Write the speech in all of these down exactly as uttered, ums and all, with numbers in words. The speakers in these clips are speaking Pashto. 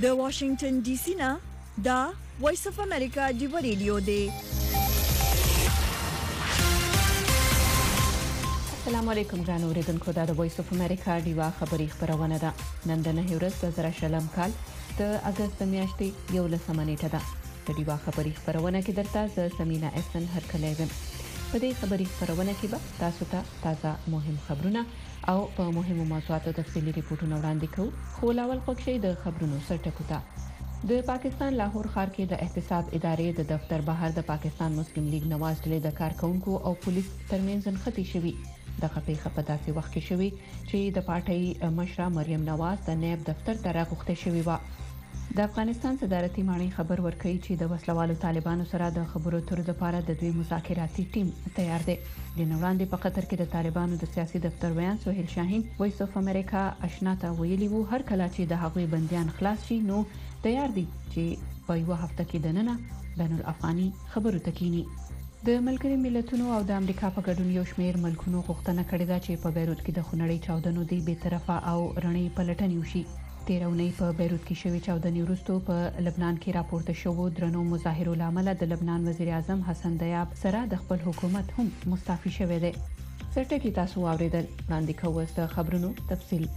د واشنگټن ډي سي نه دا وایس اف امریکا دی ریډیو دی. السلام علیکم ګران اوریدونکو، دا د وایس اف امریکا دی وا خبري خبرونه ده. نن د نه ورځ د زړه شلم کال د اگست میاشتې یو لسمه نیټه ده. د دی وا خبري خبرونه کې درته ز سمینا احسن هرکلی وم. په دې خبري خبرونه کې به تاسو ته تازه مهم خبرونه او په مهمو موضوعاتو تفصیلي ریپورتونه وړاندې کوو. خو لاول خوښي د خبرونو سرټکو ته د پاکستان لاهور ښار کې د احتساب ادارې د دفتر بهر د پاکستان مسلم لیگ نواز ډلې د کارکونکو او پولیس ترمنځ نښتې شوې. دغه پیښه په داسې وخت کې شوې چې د پارټۍ مشره مریم نواز د نیب دفتر ته راغوښته شوې و. د افغانستان صدارتي ماڼۍ خبر ورکړي چې د وسلوالو طالبانو سره د خبرو اترو لپاره د دوی مذاکراتي ټیم تیار دی. د وړاندې په قطر کې د طالبانو د سیاسي دفتر ویان سهیل شاهین وایس اف امریکا آشنا ته ویلي وو هر کله چې د هغوی بنديان خلاص شي نو تیار دي چې په یو هفته کې دننه بین الافغاني خبرو تکینی. د ملګري ملتونو او د امریکا په ګډون یو شمېر ملکونو غوښتنه کړې ده چې په بیروت کې د خونړۍ چاودنو دی به طرفه او رڼې پلټنې وشي. تیرونی په بیروت کې شوې چاودنې وروسته په لبنان کې راپورته شوو درنو مظاهرو لامل د لبنان وزیر اعظم حسن دیاب سره د خپل حکومت هم مستعفي شوی دی. سرټکی تاسو واوریدل، وړاندې کوو د خبرونو تفصیل.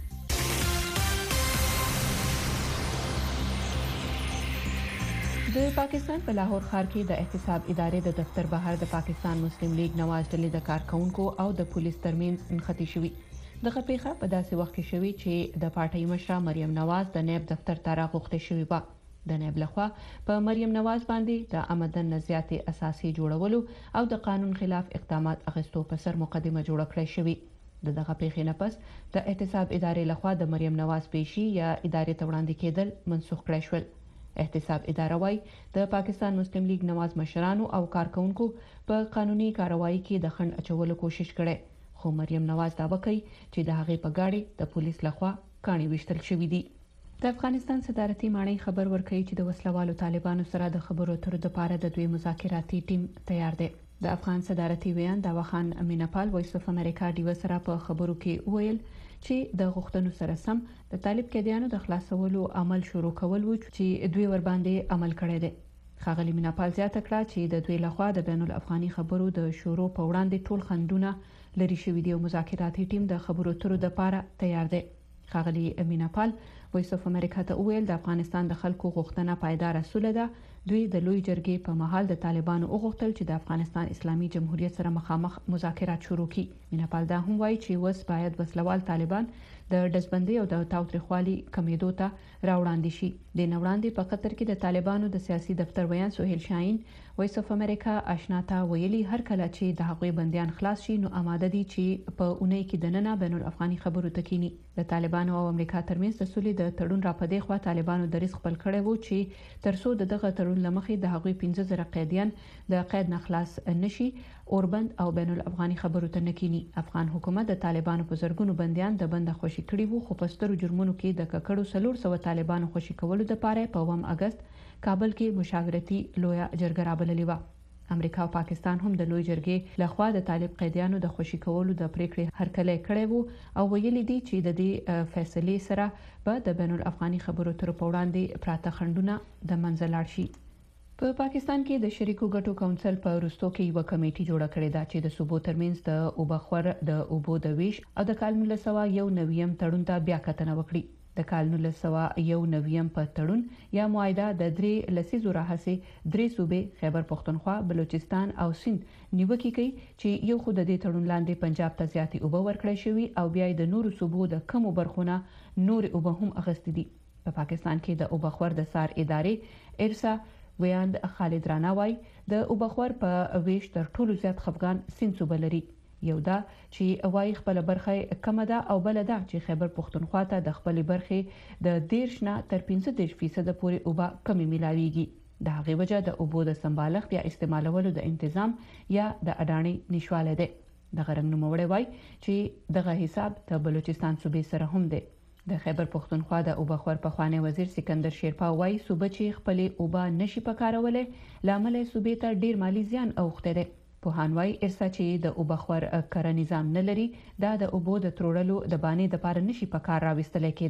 د پاکستان په لاهور ښار کې د احتساب ادارې د دفتر بهر د پاکستان مسلم لیگ نواز ډلې د کارکونکو او د پولیس ترمنځ نښتې شوې. دغه پیښه په داسې وخت کې شوې چې د پارټۍ مشره مریم نواز د نیب دفتر ته راغوښته شوې و. د نیب لخوا په مریم نواز باندې د آمدن نزیاتې اساسي جوړولو او د قانون خلاف اقدامات اخیستو په سر مقدمه جوړه کړې شوې. د دغه پیښې نه پس د احتساب ادارې لخوا د مریم نواز پیشي یا ادارې ته وړاندې کېدل منسوخ کړای شول. احتساب اداره وايي د پاکستان مسلم لیگ نواز مشرانو او کارکونکو په قانوني کاروایی کې د خنډ اچولو کوشش کړي، خو مریم نواز دعوا کوي چې د هغې په ګاډي د پولیس لخوا کاڼي وشتل شوې دي. د افغانستان صدارتي ماڼۍ خبر ورکړي چې د وسلوالو طالبانو سره د خبرو اترو لپاره د دوی مذاکراتي ټیم تیار دی. د افغان صدارتي ویان داوا خان امینپال وایس اف امریکا ډیو سره په خبرو کې ویل چې د غوښتنو سره سم د طالب قیدیانو د خلاصولو عمل شروع کول و چې دوی ور باندې عمل کړی دی. خاغلی مینپال زیاته کړه چې د دوی لخوا د بین الافغاني خبرو د شروع په وړاندې ټول خندونه لري شوی دی او مذاکراتي ټیم د خبرو اترو لپاره تیار دی. خاغلی مینپال وایس اف امریکا ته ویل د افغانستان د خلکو غوښتنه پایدار اصول ده. دوی د لوی جرګې په محل د طالبانو وغوښتل چې د افغانستان اسلامي جمهوریت سره مخامخ مذاکرات شروع کړي. مینپال دا هم وایي چې وس باید وسلوال طالبان د دزبندۍ او د تاوتریخوالي کمیدو ته راوړاندې شي. د نوړاندې په قطر کې د طالبانو د سیاسي دفتر ویان سهیل شاهین وایس اف امریکا آشنا ته ویلي هر کله چې د هغوی بنديان خلاص شي نو آماده دي چې په اونۍ کې دننه بین الافغاني خبرو تکینی. د طالبانو او امریکا ترمنځ د سولې د تړون راپدې خو طالبانو د رزق خپل کړي وو چې ترڅو د دغه تړون لمخې د هغوی پنځه زره قیدیان د قید نه خلاص نشي اوربند او بین الافغاني خبرو ته نکینی. افغان حکومت د طالبانو په زرګونو بنديان د بند خوشي کړي وو، خو په سترو جرمونو کې د ککړو سلور سو طالبانو خوشي کولو لپاره په اووم اگست کابل کې مشاورتي لویا جرګه رابللې و. امریکا او پاکستان هم د لوی جرګې لخوا د طالب قیدیانو د خوشي کولو د پریکړې هرکلی کړی وو او ویلي دي چې د دې فیصلې سره به د بین الافغاني خبرو اترو په وړاندې پراته خنډونه د منځ لاړ شي. په پاکستان کې د شریکو ګټو کونسل په روستو کې یو کمیټي جوړه کړې ده چې د صوبو ترمنځ د اوبخور د اوبو د ویش او د کال نولس سوه یو نویم تړون ته بیا کتنه وکړي. د کال نولس سوه یو نویم په تړون یا معاهده د درې لسیزو راهیسې درې صوبې خیبر پختونخوا، بلوچستان او سند نیوکه کوي چې یو خو د دې تړون لاندې پنجاب ته زیاتې اوبه ورکړې شوې او بیا د نورو صوبو د کمو برخونه نور اوبه هم اغستې دي. په پاکستان کې د اوبخور د سار ادارې ارسا ویاند خالد رانا وای د اوبخور په ویش تر ټولو زیات خفغان سند صوبه لري. یو دا چې وای خپل برخه کم ده او بل دا چې خیبر پختونخوا ته د خپل برخه د دیرش نه تر پنځه دېرش فیصد پورې اوبه کمی ملاويږي. د هغې وجه د اوبو د سمبالښت یا استعمالولو د تنظیم یا د اډانې نشواله ده. د غرنګ نوموړی وای چې دغه حساب د بلوچستان صوبې سره هم ده. د خیبر پختونخوا د اوبخور په خوانی وزیر سکندر شیرپا وای صوبه چې خپل اوبه نشي پکارولې لامل صوبې ته ډیر مالی زیان اوخته ده. په هانوای ارسا چې د اوبخور کر نظام نه لري دا د اوبو د تروړلو د باندې د پاره نشي پکار راوستل کېده.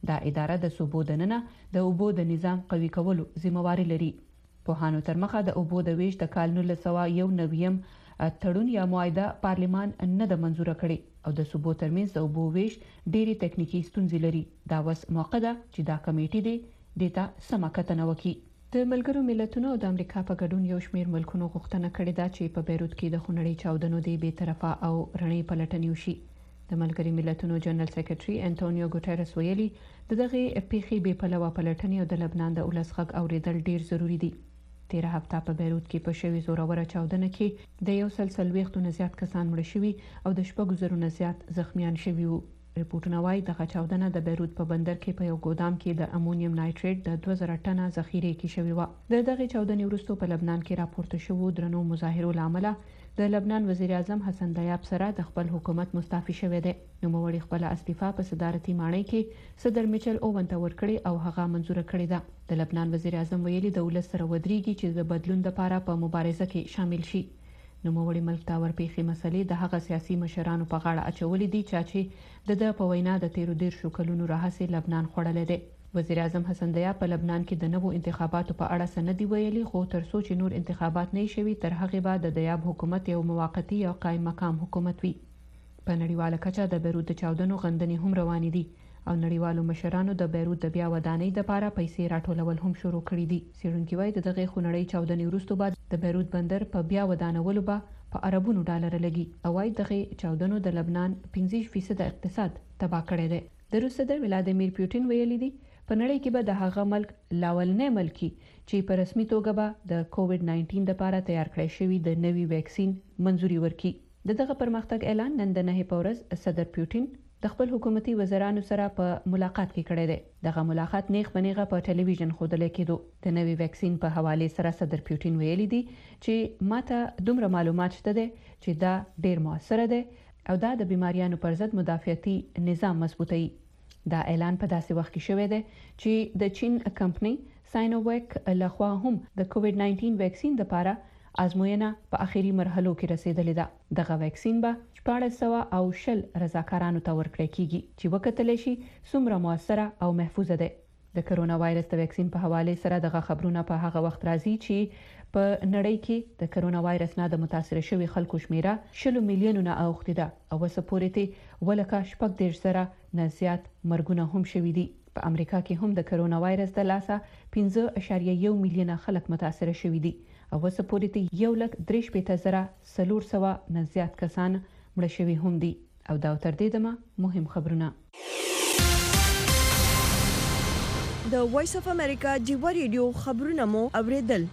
دا اداره د صوبو دننه د اوبو د نظام قوي کولو ذمہواری لري. پوهانو تر مخه د اوبو د ویش د کال نولس سوه یو نویم تړون یا معاهده پارلیمان نه د منزوره کړي او د صوبو ترمنځ د اوبو ویش ډېری تکنیکی ستونزې لري. دا وس موقع ده چې دا کمیټه دی دیتا سم کتنه وکړي. د ملګرو ملتونو او د امریکا په ګډون یو شمېر ملکونو غوښتنه کړې ده چې په بیروت کې د خونړۍ چاودنو د بې طرفه او رڼې پلټنې وشي. د ملګرو ملتونو جنرال سیکریټري انټونیو ګوټيرس ویلي د دغه پیښې بې پلوه پلټنې او د لبنان د ولس غږ اوریدل ډیر ضروری دي. تیر هفته په بیروت کې په شوی زوروره چاودنه کې د یو سلسله ویختونه زیات کسان مړ شوي او د شپږ زرو نه زیات زخمیان شوي وو. ریپورتونه وايي دغه چاودنه د بیروت په بندر کې په یو ګودام کې د امونیم نایټریټ د دوه زره ټنه ذخیره کې شوی و. د دغه چاودنې وروسته په لبنان کې راپورته شوو درنو مظاهرو لامل د لبنان وزیر اعظم حسن دیاب سره د خپل حکومت مستعفي شوی دی. نوموړي خپل استعفا په صدارتي ماڼۍ کې صدر میچل اوون ته ورکړي او هغه منزوره کړې ده. د لبنان وزیر اعظم ویلي د ولس سره ودرېږي چې د بدلون لپاره په مبارزه کې شامل شي. نوموړي ملک ته ورپېښې مسلې د هغه سیاسي مشرانو په غاړه اچولې دي چې د د په وینا د تیرو دیرشو کلونو راهیسې لبنان خوړلې دی. وزیر اعظم حسن دیاب په لبنان کې د نوو انتخاباتو په اړه څه نه دي ویلي، خو تر څو چې نور انتخابات نه شوي تر هغې به د دیاب حکومت یو موقتي او قایم مقام حکومت وي. په نړیواله کچه د بیروت د چاودنو غندنې هم روانې دي او نړیوالو مشرانو د بیروت د بیا ودانۍ لپاره پیسې راټولول هم شروع کړي دي. څېړونکي وایي د دغه خونړۍ چاودنې وروسته بعد د بیروت بندر په بیا ودانولو به په اربونو ډالر لګي او وايي دغه چاودنو د لبنان پنځه فیصد اقتصاد تباه کړی دی. د روس صدر ولادیمیر پوتین ویلي دي په نړۍ کې به د هغه ملک لاولنې ملکی چې په رسمي توګه به د کووډ نایټین لپاره تیار کړی شوی د نوي ویکسین منزوري ورکړي. دغه پرمختګ اعلان نن د نه په ورځ صدر پوتین د خپل حکومتي وزیرانو سره په ملاقات کې کړی دی. دغه ملاقات نیغ بنیغه په ټلویزیون ښودل کېدو. د نوي ویکسین په حواله سره صدر پوتین ویلي دي چې ماته دومره معلومات شته دي چې دا ډیر موثر دی او دا د بیماریانو پر ضد مدافعتي نظام مضبوطوي. دا اعلان په داسې وخت کې شوی دی چې د چین کمپنی ساینوویک لخوا هم د کووډ نایټین ویکسین لپاره ازموینه په اخیری مرحلو کې رسیدلې ده. دغه ویکسین به شپاړس سوه او شل رضاکارانو ته ورکړل کیږي چې وکتل شي څومره موثره او محفوظه ده. د کرونا وایرس د ویکسین په حواله سره دغه خبرونه په هغه وخت راځي چې په نړۍ کې د کرونا وایرس نه د متاثر شوی خلکو شمیره شل میلیونونه اوښتې ده او وسه پورې ته ولکه شپږ دیرش زره نه زیات مرګونه هم شوي دي. په امریکا کې هم د کرونا وایرس د لاسه پنځه اعشاریه یو میلیونه خلک متاثر شوي دي او وسه پورې ته یو لک درې شپېته زره څلور سوه نه زیات کسان مړه شوي هم دي. او دا تر دې دمه مهم خبرونه. د وایس اف امریکا جیوا ریډیو خبرونه مو اوریدل.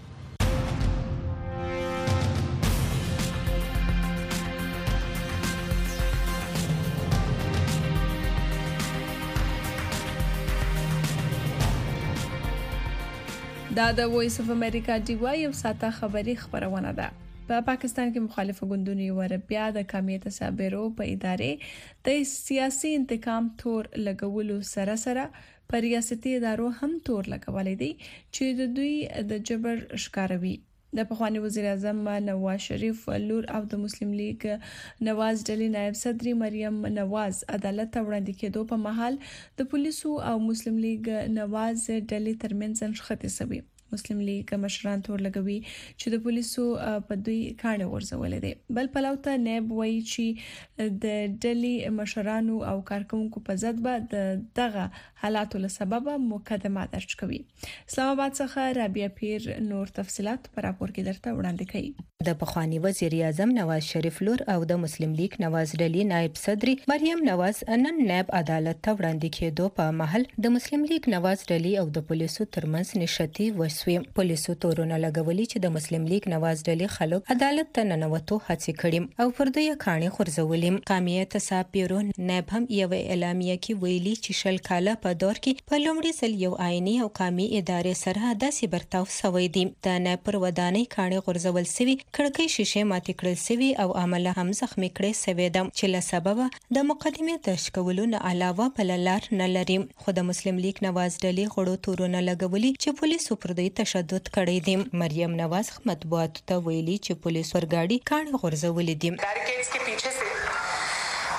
دا د وایس اف امریکا جیوا یو ساته خبری خبرونه ده. په پاکستان کې مخالف ګوندونو یو بیا د کامیه تصابیرو په ادارې د سیاسي انتقام تور لګولو سره سره پر ریاستي ادارو هم تور لګولې دي چې د دوی د جبر ښکاروي. د پخوانی وزیر اعظم نواز شریف لور او د مسلم لیگ نواز ډلې نائب صدر مریم نواز عدالت ته وړاندې کېدو په مهال د پولیسو او مسلم لیگ نواز ډلې ترمنځ انښتې شوې. مسلم لیگ مشران تور لګوي چې د پولیسو په دوی کاڼي ورزولې دي. بل پلو ته نائب وایي چې د ډلې مشرانو او کارکونکو په ضد به د دغه حالاتو له سببه مقدمه درج کوي. اسلام آباد څخه رابعه پیر نور تفصيلات پر راپور کې درته وړاندې کوي. د پخوانی وزیر اعظم نواز شریف لور او د مسلم لیگ نواز ډلې نائب صدر مریم نواز نن نائب عدالت ته وړاندې کېدو په محل د مسلم لیگ نواز ډلې او د پولیسو ترمنځ نښتې وشوې. پولیسو تورونه لګولي چې د مسلم لیگ نواز ډلې خلک عدالت ته ننوتو هڅې کړې او پر دوی کاڼي خورځولې. قامیه تصاب پیرو نائب هم یو اعلامیه کې ویلي چې شل کاله په دور کې په لومړي ځل یو آئینی او قامي ادارې سره داسې برتاو شوی دی. د نائب پر ودانۍ کاڼي غورځول شوي، کړکۍ شیشې ماتې کړل شوي او عمله هم زخمی کړې شوې ده چې له سببه د مقدمې درج کولو نه علاوه بل لار نه لري. خو د مسلم لیگ نواز ډلې غړو تورونه لګولي چې پولیسو پر دوی تشدد کړی دی. مریم نواز مطبوعاتو ته ویلي چې پولیسو پر ګاډي کاڼي غورځولې دي.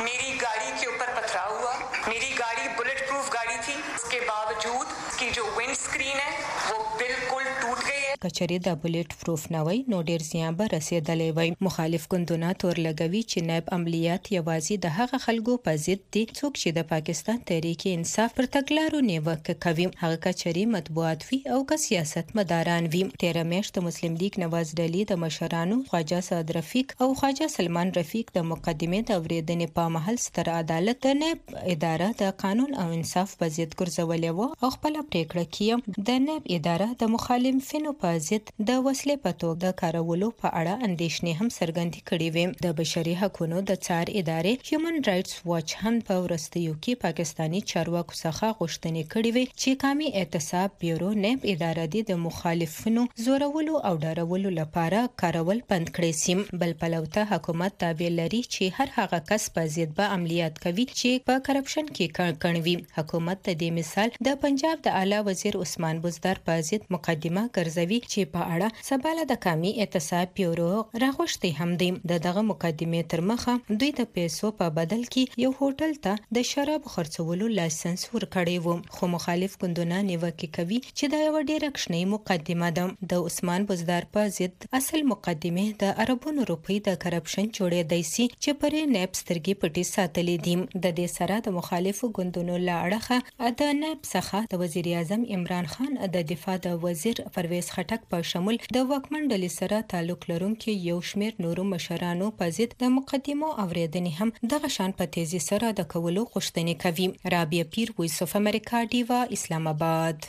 मेरी गाड़ी के ऊपर पथराव हुआ। मेरी गाड़ी बुलेट प्रूफ गाड़ी थी, उसके बावजूद की जो विंड स्क्रीन है वो बिल्कुल टूट गई है। कचरी د बुलेट پروف نه وای نو ډیر زیان به رسیدلې وای. مخالف ګوندونه تور لګوي چې نائب عملیات یوازې د هغه خلکو په ضد دي څوک چې د پاکستان تحریک انصاف پر تګلارو نیوکه کوي. هغه کچری مطبوعات وی او که سیاست مداران وی. تیر میاشت د مسلم لیگ نواز ډلی د مشرانو خواجه سعد رفیق او خواجه سلمان رفیق د مقدمه د اوریدنې په محل ستر عدالت د نائب اداره د قانون او انصاف په ضد ګرځولې و او خپل پریکړه کړه. د نائب اداره د مخالفینو په ضد د وسلې په توګه د کارولو په اړه اندېښنې هم څرګندې کړې وې. د بشري حقوقو د څار ادارې هیومن رائټس واچ هم په ورستیو کې پاکستانی چارواکو څخه غوښتنې کړې وې چې قومي احتساب بیورو نائب اداره د مخالفینو زورولو او ډارولو لپاره کارول بند کړي سیم. بل پلوته حکومت تابع لري چې هر هغه کس په ضد به عملیات کوي چې په کرپشن کې کڼوي. حکومت د دې مثال د پنجاب د اعلی وزیر عثمان بزدار په ضد مقدمه ګرځوي چې په اړه سباله د قومي احتساب بیورو راغوښتي هم دي. د دغه مقدمه تر مخه دوی د پیسو په بدل کې یو هوټل ته د شراب خرڅولو لایسنس ورکړی و. خو مخالف ګوندونه نیوکه کوي چې دا یو ډیره کښنی مقدمه ده. د عثمان بزدار په ضد اصل مقدمه د عربونو روپی د کرپشن جوړې دی سي چې پرې نائب سترګې پټي ساتلې دي. د دې سره د مخالفو ګوندونو لا اړخه د نائب څخه د وزیر اعظم عمران خان د دفاع د وزیر پرویز خټک په شمول د واکمن ډلې سره تعلق لرونکي یو شمېر نورو مشرانو په ضد د مقدمو اوریدنې هم دغه شان په تیزی سره د کولو غوښتنې کوي. رابعه پیر، وایس اف امریکا، ډیوا، اسلام آباد.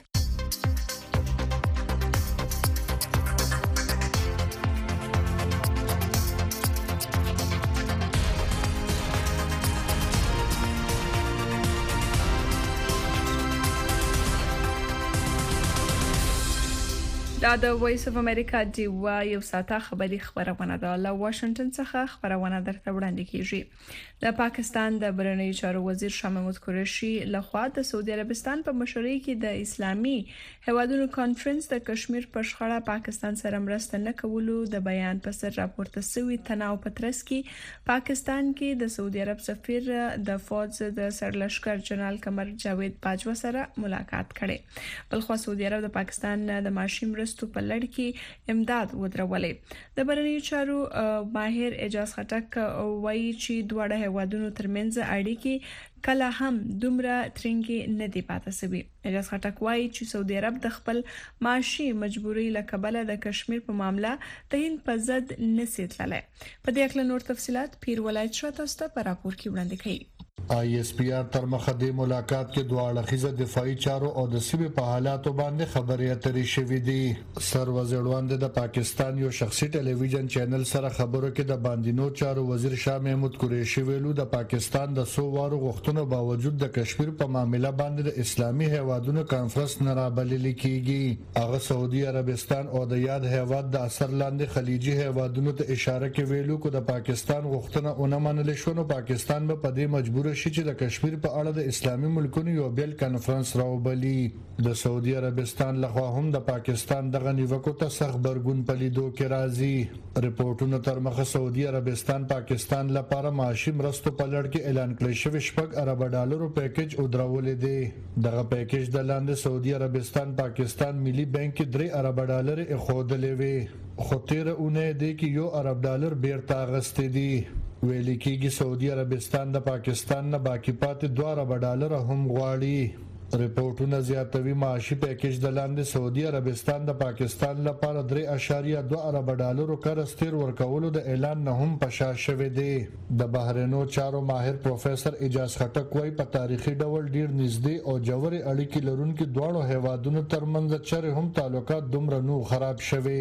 دا د وایس اف امریکا ډیوا یو ساته خبري خبرونه ده له واشنگټن څخه خبرونه درته وړاندې کیږي. د پاکستان د بهرنیو چارو وزیر شاه محمود قریشي لخوا د سعودي عربستان په مشرۍ کې د اسلامي هیوادونو کانفرنس د کشمیر په شخړه پاکستان سره مرسته نه کولو د بیان په سر راپورته شوی تناو پترس کې پاکستان کې د سعودي عرب سفیر د فوج د سرلشکر جنرال قمر جاوید باجوا سره ملاقات کړي. بلخو سعودي عرب د پاکستان د ماشي مرستو په لړ کې امداد ودرولې. د بهرنیو چارو ماهر اجاز خټک وایي چې دواړه هیوادونو ترمنځ اړیکې کله هم دومره ترنګي نه دی پاتې شوی. اجاز خټک وایي چې سعودي عرب د خپل معاشي مجبوري لکبله د کشمیر په معاملې د هند په ضد نسي تللی. په دې اړه نور تفصيلات پیر ولایت شته تاسو په راپور کې وړاندې کړي. آئی ایس پی آر تر مخه د ملاقات کې دوه اړخیزه دفاعي چارو او د سیمې په حالاتو باندې خبرې اترې شوې دي. سر وزیر وړاندې د پاکستان یو شخصي ټلویزیون چینل سره خبرو کې د باندینو چارو وزیر شاه محمود قریشي ویلو د پاکستان د سو وارو غوښتنو باوجود د کشمیر په معاملې باندې د اسلامي هیوادونو کانفرنس نه رابلل کیږي. هغه سعودي عربستان او د یاد هیواد د اثر لاندې خلیجي هیوادونو ته اشاره کې ویلو کو د پاکستان غوښتنه اونې منل شو نو پاکستان به په دې مجبور شي چې د کشمیر په اړه د اسلامي ملکونو یو بیل کانفرنس راوبلي. د سعودي عربستان لخوا هم د پاکستان دغه نیوکو ته سخت برګون پلیدو کې راځي. رپورټونو تر مخه سعودي عربستان پاکستان لپاره معاشي مرستو په لړ کې اعلان کړی شوی شپږ ارب ډالرو پیکیج ودرولې دی. دغه پیکیج د لاندې سعودي عربستان پاکستان ملي بانک کې درې ارب ډالر اخودلې وي خو تیر اونۍ دی کې یو ارب ډالر بیرته اغستې دي. ویل کېږي سعودي عربستان د پاکستان نه باقی پاتې دوه ارب ډالر هم غواړي. رپورټونه زیاتوي معاشي پیکیج د لاندې سعودي عربستان د پاکستان لپاره درې اشاریه دوه ارب ډالرو قرض تیر ورکولو د اعلان نه هم پشا شوی دی. د بهرنیو چارو ماهر پروفیسور اجاز خټک وايي په تاریخي ډول ډیر نږدې او جوړې اړیکې لرونکي دواړو هیوادونو ترمنځ چره هم تعلقات دومره نو خراب شوي.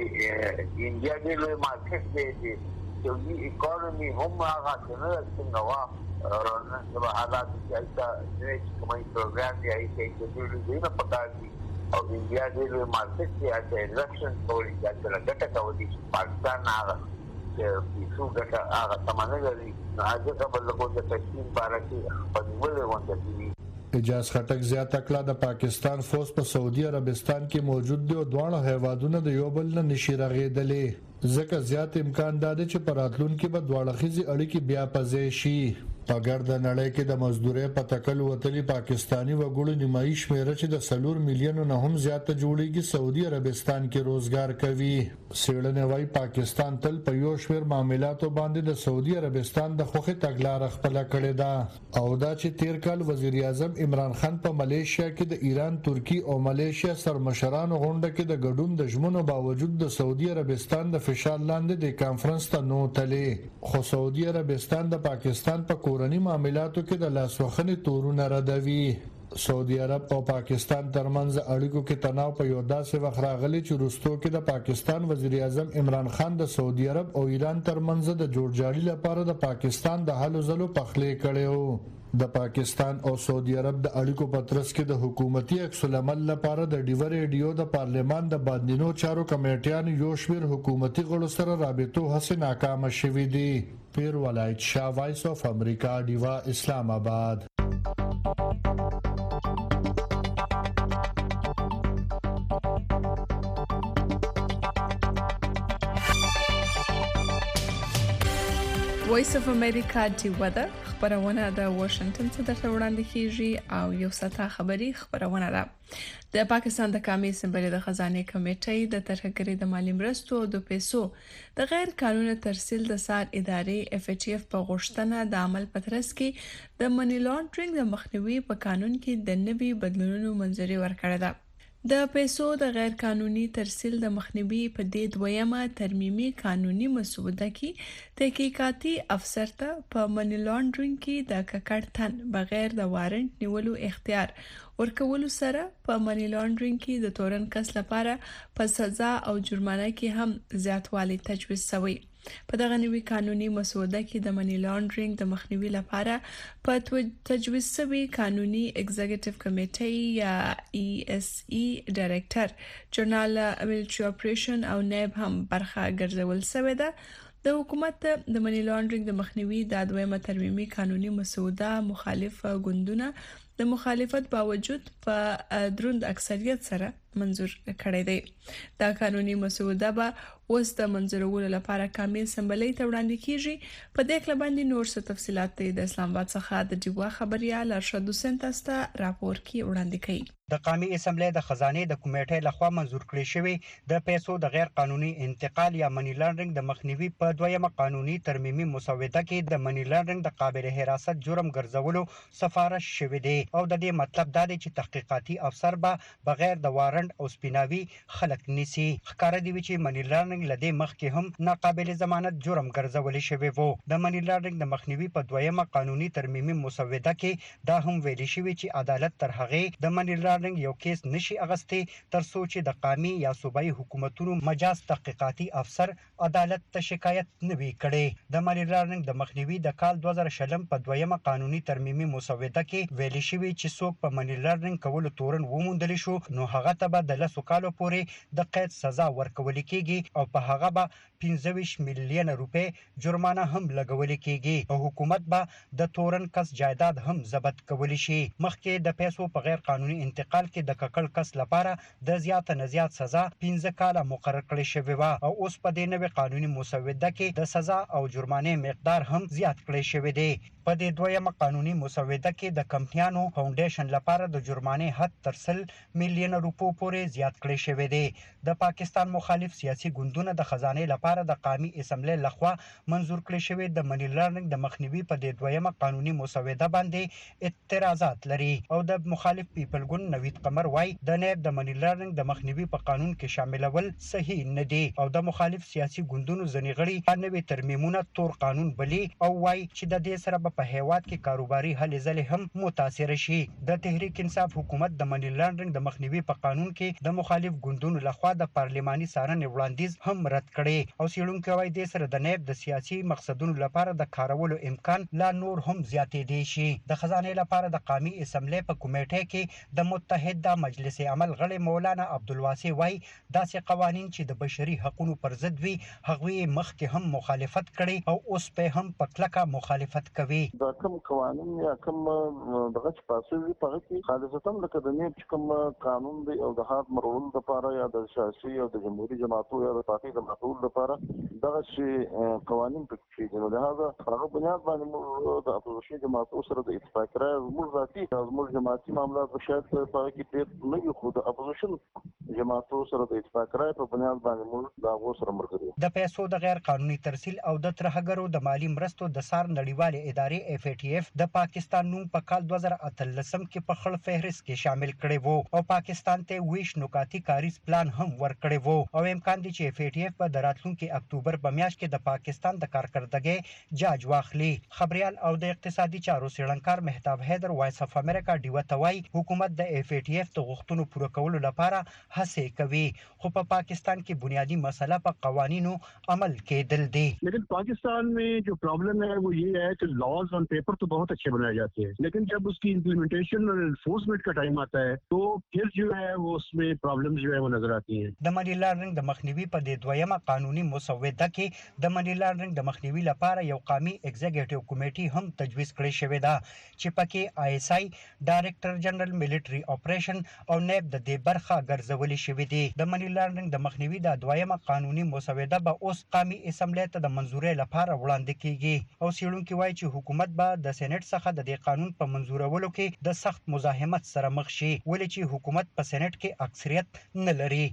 د انډیا د لوی مارکیټ دی سعودي اکانومي هم هغه څنګه څنګه وا رانه د حالات چې ایسا چې کومي پروګرام دی ایسا چې دوی نه پکار دي او انډیا د لوی مارکیټ کې اته الیکشن کوي چې لږه کوي پاکستان هغه چې پیسو ګټه هغه سمانه لري هغه قبل له کوم تشکیل بارکي په نیولې وانت دي. اجاز خټک زیاته کړه د پاکستان فوج په سعودي عربستان کې موجود دی او دواړه هیوادونه د یو بل نه نشي رغېدلې ځکه زیات امکان ده چې په راتلونکي به دواړه خيزي اړیکې بیا پځې شي. په ګرد نړۍ کې د مزدورۍ په تکل وتلي پاکستانی وګړو نیمایي شمیره چې د سلور میلیونو نه هم زیاته جوړیږي سعودي عربستان کې روزګار کوي. څېړنې وايي پاکستان تل په یو شمېر معاملاتو باندې د سعودي عربستان د خوښې تګلاره خپله کړې ده او دا چې تیر کال وزیر اعظم عمران خان په ملیشیا کې د ایران، ترکی او ملیشیا سرمشرانو غونډه کې د ګډون د ژمنو باوجود د سعودي عربستان د فشار لاندې د کانفرنس ته نو تلې. خو سعودي عربستان د پاکستان په کورنی معاملاتو کې د لاسوخنې تورونه ردوي. سعودي عرب او پاکستان ترمنځ اړیکو کې تناو په یو داسې وخت راغلی چې وروستو کې د پاکستان وزیر اعظم عمران خان د سعودي عرب او ایران ترمنځ د جوړجاړي لپاره د پاکستان د هلو ځلو پخلی کړی و. د پاکستان او سعودي عرب د اړیکو په ترڅ کې د حکومتي عکس العمل لپاره د ډیو ریډیو د پارلمان د باندینو چارو کمیټیانو یو شمېر حکومتي غړو سره رابطو هڅې ناکامه شوې دي. پیر ولایت شاه، وایس اف امریکا، ډیوا، اسلام آباد. وایس اف امریکا ډیوا ده خبرونه د واشنگټن څخه درته وړاندې کیږي او یو ساته خبري خبرونه ده. د پاکستان د قومي اسمبلی د خزانه کمیټې د ترهګرۍ د مالی مرستو او د پیسو د غیر قانوني ترسیل د سار ادارې اف ایچ اف په غوښتنه د عمل پترس کې د منی لانډرینګ د مخنیوي په قانون کې د نوي بدلونونو منځري ورکړه ده. د پیسو د غیر قانوني ترسیل د مخنیوي په دې دویمه ترمیمي قانوني مسوده کې تحقیقاتي افسر ته په منی لانډرینګ کې د ککړ تن بغیر د وارنټ نیولو اختیار ورکولو سره په منی لانډرینګ کې د تورن کس لپاره په سزا او جرمانه کې هم زیاتوالی تجویز شوی. په دغه نوي قانوني مسوده کې د منی لانډرینګ د مخنیوي لپاره په تجویز شوی قانوني ایگزیکټیو کمیټې یا ای اس ای ډایریکټر جنرال ملټری اپریشن او نیب هم برخه ګرځول شوې ده. د حکومت د منی لانډرینګ د مخنیوي د دویمه ترمیمي قانوني مسوده مخالف ګوندونه د مخالفت باوجود په دروند اکثریت سره منظور کړی دی. دا قانوني مسوده به اوس د منظورولو لپاره قومي اسمبلی ته وړاندې کیږي. په دې کله باندې نور څه تفصيلات د اسلام آباد څخه د ډیوا خبريال ارشد حسین تاسو ته راپور کې وړاندې کړي. د قومي اسمبلی د خزانه د کمیټې لخوا منظور کړی شوی د پیسو د غیر قانوني انتقال یا منی لانډرینګ د مخنیوي په دویمه قانوني ترمیمي مسوده کې د منی لانډرینګ د قابل حراست جرم ګرځولو سفارش شوی دی او د دې مطلب دا دی چې تحقیقاتي افسر به بغیر د وارنټ او سپیناوي خلک نیسي. ښکار دی چې منی لانډرینګ لدې مخکې هم ناقابل ضمانت جرم ګرځول شوی وو. د منی لانډرینګ د مخنیوي په دویمه قانوني ترمیمي مسوده کې دا هم ویل شوی چې عدالت تر هغه د منی لانډرینګ یو کیس نشي اغستی تر څو چې د قومي یا صوبایي حکومتونو مجاز تحقیقاتي افسر عدالت ته شکایت نه وی کړي. د منی لانډرینګ د مخنیوي د کال دوه زره شلم په دویمه قانوني ترمیمي مسوده کې ویل شوی چې څوک په منی لانډرینګ کولو تورن وموندل شو نو هغه ته به د لسو کالو پورې د قید سزا ورکول کیږي او په هغه به پنځه ویشت میلیونه روپۍ جرمانه هم لګول کیږي او حکومت به د تورن کس جایداد هم ضبط کولی شي. مخکې د پیسو په غیر قانوني انتقال کې د ککړ کس لپاره د زیات نه زیات سزا پنځه کاله مقرر کړی شوی و او اوس په دې نوې قانوني مسوده کې د سزا او جرمانه مقدار هم زیات کړی شوی دی. په دې دویمه قانوني مسوده کې د کمپنیانو فاونډیشن لپاره د جرمانه حد تر سل میلیونه روپو پورې زیات کړی شوی دی. د پاکستان مخالف سیاسي ګوندونه د خزانه لپاره د قومي اسمبلی لخوا منظور کړی شوی د منی لانډرینګ د مخنیوي په دې دویمه قانوني مسوده باندې اعتراضات لري او د مخالف پیپل ګوند نوید قمر وای د نیب د منی لانډرینګ د مخنیوي په قانون کې شاملول صحیح نه دی او د مخالف سیاسي ګوندونو ځنې غړي نوې ترمیمونه تور قانون بلی او وای چې د دې سره په هیواد کې کاروباري هلې ځلې هم متاثر شي. د تحریک انصاف حکومت د منی لانډرینګ د مخنیوي په قانون کې د مخالف ګوندونو لخوا د پارلماني څارنې وړاندیز هم رد کړي او څېړونکي وایي د سره د نیب د سیاسي مقصدونو لپاره د کارولو امکان لا نور هم زیاتېدی شي. د خزانه لپاره د قومي اسمبلی په کمیټه کې د متحده مجلس عمل غړي مولانا عبدالواسع وایي داسې قوانین چې د بشري حقوقو پر ضد وي هغوی مخکې هم مخالفت کړي او اوس په هم په کلکه مخالفت کوي. دا کوم قوانین یا کوم دغه پاسوي په کې خالصتا لکه د نه کوم قانون دی او د هات مرول د لپاره یا د سیاسي او د جمهوریت جماعتو یا د پارټي د مسؤل لپاره دغه شی قوانين پکې دي. نو لهدا هغه بنیاد باندې د اپوزیشن جماعتو سره د اتفاق راځي موږ ذاتي موږ جماعتي معاملات په شاید په کې پیټ نه یو خو د اپوزیشن جماعتو سره د اتفاق راځي په بنیاد باندې موږ دا غو سره مرګري. د پیسو د غیر قانوني ترسیل او د ترهګرو د مالی مرستو د سار نړیوالې ادارې اف ای ټی اف د پاکستان نوم په کال دوه زره اتلسم کې په خړ فهرست کې شامل کړي وو او پاکستان ته ویش نکاتی کاریز پلان هم ورکړي وو او امکان دی چې اف ای ټی اف په راتلونکي اکتوبر په میاشت کې د پاکستان د کارکردګۍ جاج واخلي. خبريال او د اقتصادي چارو سیړنکار مهتاب حیدر وایس اف امریکا ډیو توای حکومت د اف ای ټی اف د غوښتنو پوره کولو لپاره هڅه کوي خو په پاکستان کې بنیادی مسله په قوانینو عمل کېدل دي. लेकिन पाकिस्तान में जो प्रॉब्लम है वो ये है कि लॉज ऑन पेपर तो बहुत अच्छे बनाए जाते हैं लेकिन जब उसकी इम्प्लीमेंटेशन और एनफोर्समेंट का टाइम आता है तो फिर जो है वो उसमें प्रॉब्लम्स जो है वो नजर आती हैं. د منی لارنګ د مخنیوي په د دویمه قانوني مسوده کې د منی لارنګ د مخنیوي لپاره یو قومي ایگزیکټیو کمیټي هم تجویز کړی شوې ده چې پکې آی ایس آی ډایریکټر جنرال ملټری اپریشن او نیب د دې برخه ګرځولې شوې دي. د منی لارنګ د مخنیوي د دویمه قانوني مسوده به اوس قومي اسمبلی ته د منزورۍ لپاره وړاندې کیږي او سیړونکو وایي چې حکومت به د سېنات څخه د دې قانون په منزورولو کې د سخت مزاحمت سره مخ شي ولې چې حکومت په سېنات کې اکثریت نه لري.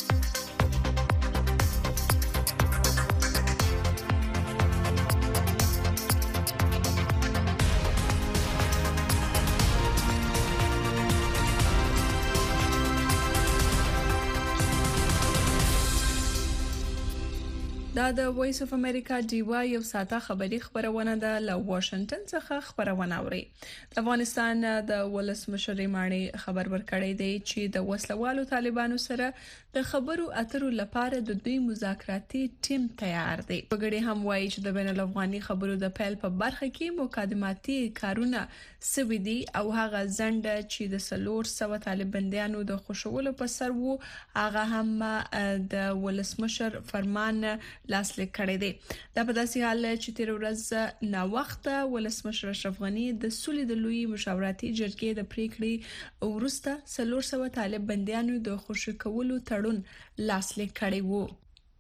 دا د وایس اف امریکا ډیوا یو ساته خبري خبرونه ده له واشنگټن څخه خبرونه اوري. د افغانستان د ولسمشر مانی خبر ورکړی دی چې د وسلوالو طالبانو سره د خبرو اترو لپاره د دوی مذاکراتي ټیم تیار دی. وګړي هم وایي چې د بین الافغاني خبرو د پیل په برخه کې مقدماتي کارونه سوي دي او هغه ځنډ چې د سلور سو طالباندیانو د خوشولو په سر وو هغه هم د ولسمشر فرمان لاسلیک کړی دی. دا په داسې حال چې تیر ورځ نا وخت ولسمشر اشرف غنی د سولې د لوی مشاورتي جرګې د پریکړې وروسته سلور سو طالب بنديانو د خوشی کولو تړون لاسلیک کړی وو.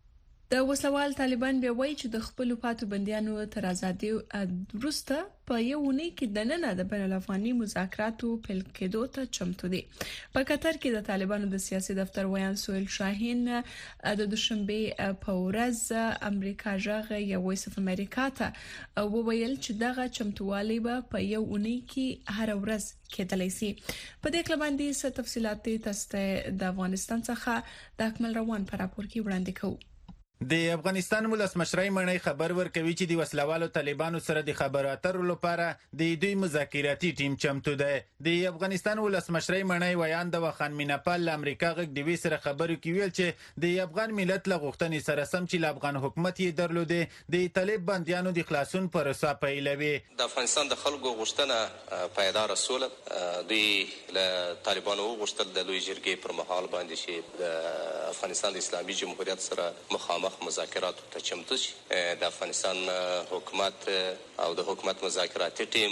د وسلوال طالبان بیا وایي چې د خپل پاتو بنديانو تر ازادي وروسته په یو ونی کې د نن د بین الافغاني مذاکراتو پیل کېدو ته چمتو دي. په قطر کې د طالبانو د سیاسي دفتر ویان سویل شاهین د دوشنبه په ورځ امریکا ژغه یا وایس اف امریکا ته وویل چې دغه چمتووالي به په یو ونی کې هر ورځ کېدلی شي. په دې کله باندې څه تفصيلات تاسو د افغانستان څخه د اکمل روان پر راپور کې وړاندې کوو. د افغانستان ولسمشرۍ مړی خبر ورکوي چې د وسلوالو طالبانو سره د خبرو اترو لپاره د دوی مذاکراتي ټیم چمتو دی. د افغانستان ولسمشرۍ مړی ویان د وخان میناپال له امریکا غږ د وی سره خبرو کې ویل چې د افغان ملت له غوښتنې سره سم چې له افغان حکومت یې درلودې د طالب بنديانو د خلاصون پروسه پیلوي. د افغانستان د خلکو غوښتنه پایدار سوله دوی له طالبانو غوښتل د لوی جرګې پر مهال باندې چې د افغانستان د اسلامي جمهوریت سره مخامخ مذاکرات ته چمتو شي. د افغانستان حکومت او د حکومت مذاکراتي ټیم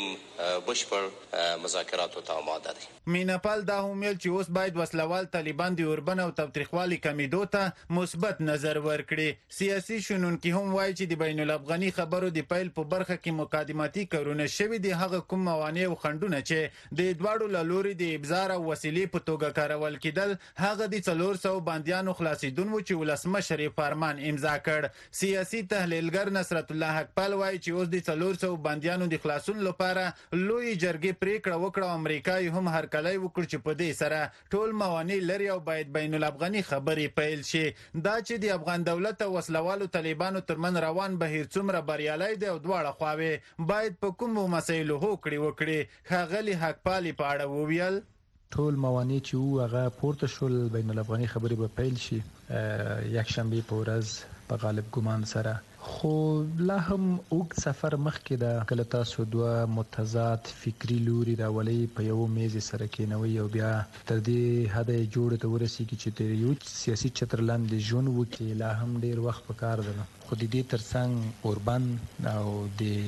بشپړ مذاکراتو ته آماده دی. میناپال دا هم ویل چې اوس باید وسلوال طالبان د اوربن او تاوتریخوالي کمیدو ته مثبت نظر ورکړي. سیاسي شنونکي هم وایي چې د بین الافغاني خبرو د پیل په برخه کې مقدماتي کارونه شوي دي. هغه کوم موانع او خنډونه چې د دواړو له لوري د ابزار او وسیلې په توګه کارول کېدل هغه د څلور سوه بندیانو خلاصیدون و چې ولسمشر فرمان امضا کړ. سیاسي تحلیلګر نصرت الله حقپال وایي چې اوس د څلور سوه بندیانو د خلاصون لپاره لوی جرګې پریکړه وکړه او امریکا هم هر کلی وکړ چې په دې سره ټول موانع لري او باید بین الافغاني خبرې پیل شي. دا چې د افغان دولت او وسلوالو طالبانو ترمن روان بهیر څومره بریالی دی او دواړه خواوې باید په کومو مسایلو هوکړې وکړي. ښاغلي حقپال په اړه وویل ټول موانع چې وو هغه پورته شول. بین الافغاني خبرې به پیل شي یک شنبه په ورځ په غالب ګمان سره. خو لا هم اوږد سفر مخکې ده. کله تاسو دوه متضاد فکری لوري راولي په یو میز سره کېنوي او بیا تر دې حده جوړ ته ورسیږي چې تر یو سیاسي چتر لاندې ژوند وکړي لا هم ډیر وخت پکار ده. خو د دې ترڅنګ اوربن او د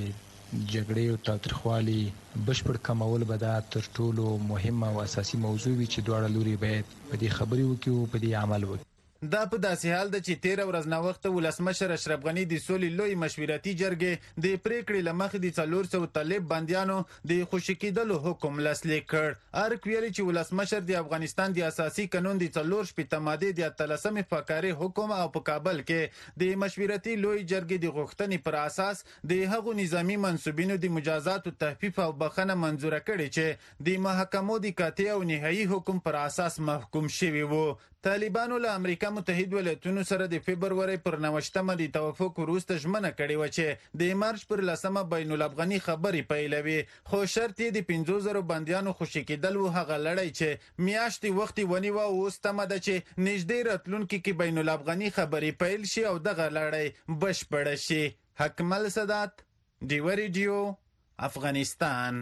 جګړې او تاوتریخوالي بشپړ کمول به دا تر ټولو مهمه او اساسي موضوع وي چې دواړه لوري باید په دې خبرې وکړي او په دې عمل وکړي. دا په داسې حال ده چې تیر ورځ نه وخت ولسمشر اشرف غنی د سولې لوی مشورتي جرګې د پریکړې لمخې د څلور سوه طالب بنديانو د خوشي کېدلو حکم لاسلیک کړ. ارک ویلي چې ولسمشر د افغانستان د اساسي قانون د څلور شپږ ماده د اتلسمې فقرې حکم او په کابل کې د مشورتي لوی جرګې د غوښتنې پر اساس د هغو نظامی منسوبینو د مجازات او تخفیف او بخښنه منزوره کړې چې د محکمو د قاطع او نهایي حکم پر اساس محکوم شوي وو. طالبانو له امریکا متحد ولایتونو سره د فبروري پر نوښتمه د توافق وروسته ژمنه کړې و چې د مارچ پر لسمه بین الافغاني خبرې پیلوي، خو شرط یې د پنځو زرو بندیانو خوشي کېدل و. هغه لړۍ چې میاشتې وخت ونیوه اوس تمه ده چې نږدې راتلونکي کې بین الافغاني خبرې پیل شي او دغه لړۍ بشپړه شي. حکمل سادات، ډیوه ریډیو، افغانستان.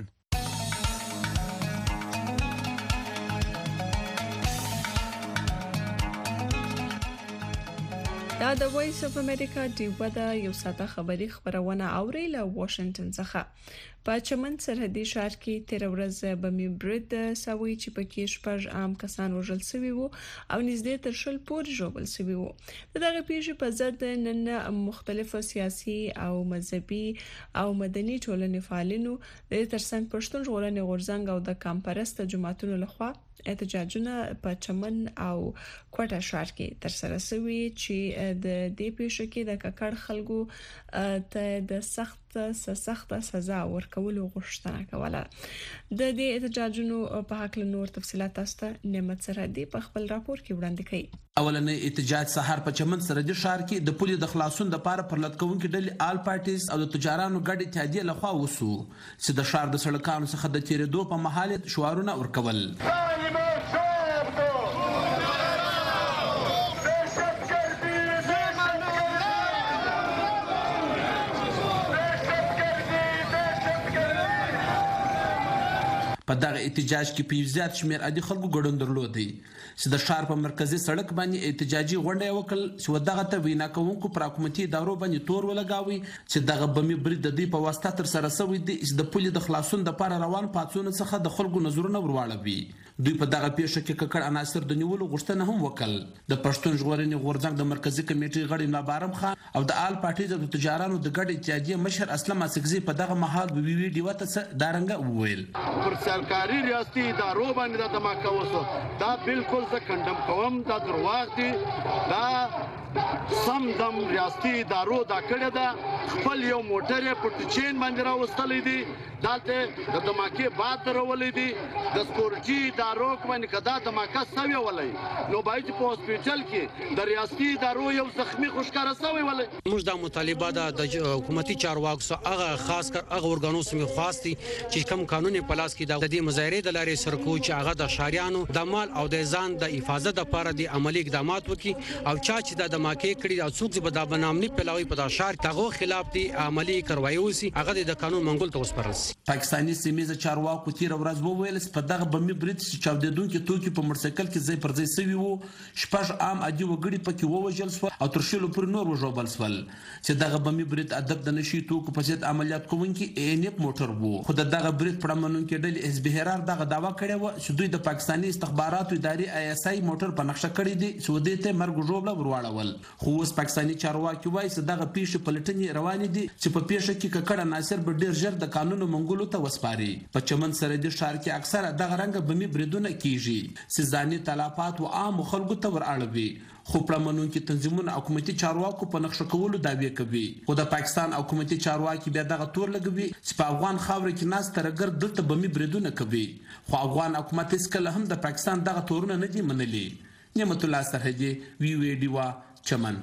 دا د وایس اف امریکا ډیوه ده، یو ساده خبري خبرونه اوري له واشنگټن څخه. په چمن سرحدي ښار کې تیر ورځ بمي برید سوي چې پکې شپږ عام کسان وژل شوي وو او نږدې تر شل پورې ژوبل شوي وو. دغه پیښې په ضد نن مختلفو سیاسي او مذهبي او مدني ټولنې فعالینو د ترڅنګ پښتون ژغورنې غورځنګ او د کمپرست جماعتونو لخوا احتجاجونه په چمن او کوټه ښار کې تر سره شوي چې د دې پیښو کې د ککړ خلکو ته د سخت سخت سزا ورکولو غوښتنه کوله. د دې احتجاجونو په حق له نور تفصيلات تاسو ته نعمت سرحدي په خپل راپور کې وړاندې کړي. اولنې احتجاج سحر په چمن سرحدي ښار کې د پولي د خلاصون لپاره پر لټکونکو ډلې آل پارټیز او د تجارانو ګډ اتحادیه لخوا وسو چې د ښار د سړکانو څخه د تیرېدو په محل شعارونه ورکول. په دغه احتجاج کې په زیات شمیر عادي خلکو ګډون درلودي چې د ښار په مرکزي سړک باندې احتجاجي غونډه وکړ چې ودغه ته وینا کوونکو پر حکومتي ادارو باندې تور ولګاوي چې دغه بمي برید د دې په واسطه تر سره شوی دی چې د پولي د خلاصون لپاره روان پاتون څخه د خلکو نظرونه ورواړوي. دوی په دغه پیښه کې ککړ عناصر د نیولو غوښتنه هم وکړ. د پښتون ژغورنې غورځنګ د مرکزی کمیټې غړي نابارم خان او د آل پارټیز د تجارانو د ګډ اتحادیه مشر اسلم اسکزي په دغه مهال به وی ډیو ته دارنګ وویل پر سرکاري ریاستي ادارو باندې د دماکه وسو دا بالکل ز کندم کوم دا درواغ دي. دا سم دم ریاستي ادارو دا کړه دا خپل یو موټر په چین باندې راوستلې دي دالته د دماکه باد درولې دي د سکورټي ادارو باندې کدا دماکه سوي ولې نو باید په هسپتال کې د ریاستي ادارو یو زخمی خوشکاره سوي ولې. موږ د مطالبه د حکومتي چارواکو سره هغه خاص کر هغه ورګانو سمې خاصتي چې کوم قانوني پلاس کې د دې مظاهره د لارې سرکو چې هغه د شاریانو د مال او د ځان د حفاظت لپاره د عملی اقدامات وکړي او چا چې د دماکې کړي او څوک چې د بنامني پلاوي په داشار تاغو خلاف دي عملی کاروایی وسی هغه د قانون منګول ته وسپارل. پاکستاني سیمه چارواکو تیر ورځ وویل چې په دغه بمي برید چې چاودیدونکو توکي په موټرسایکل کې ځای پر ځای سوي وو شپږ عام عادي وګړي پکې ووژل شو او تر شلو پر نور وژوبل شول چې دغه بمي برید ادب د نشي توکو په ضد عملیات کوونکي اینیک موټر وو. خو دغه برید پړمنونکو ډلې حزب حرار دغه داوا کړې و چې دوی د پاکستاني استخباراتو ادارې آی اس آی موټر په نقشه کړی دی چې ودې ته مرګ ژوبله ورواړول. خو اوس پاکستاني چارواکي وایي چې دغه پیښه پلټنې روانې دي چې په پیښه کې ککړ عناصر به ډیر ژر د قانون منګولو ته وسپاري. په چمن سرحدي ښار کې اکثره دغه رنګ بمي بریدونه کیږي چې ځاني تلافات او عام خلکو ته ورأړوي. خو پړمنونکو تنظیمونو حکومتي چارواکو په نقشه کولو دعوی کوي. خو د پاکستان حکومتي چارواکي بیا دغه تور لګوي چې په افغان خاور کې ناس ترګر دلته بمي بریدونه کوي. خو افغان حکومت هیڅ کله هم د پاکستان دغه تورونه نه دي منلي. نعمت الله سرحدي وی وی ډیوا چمن.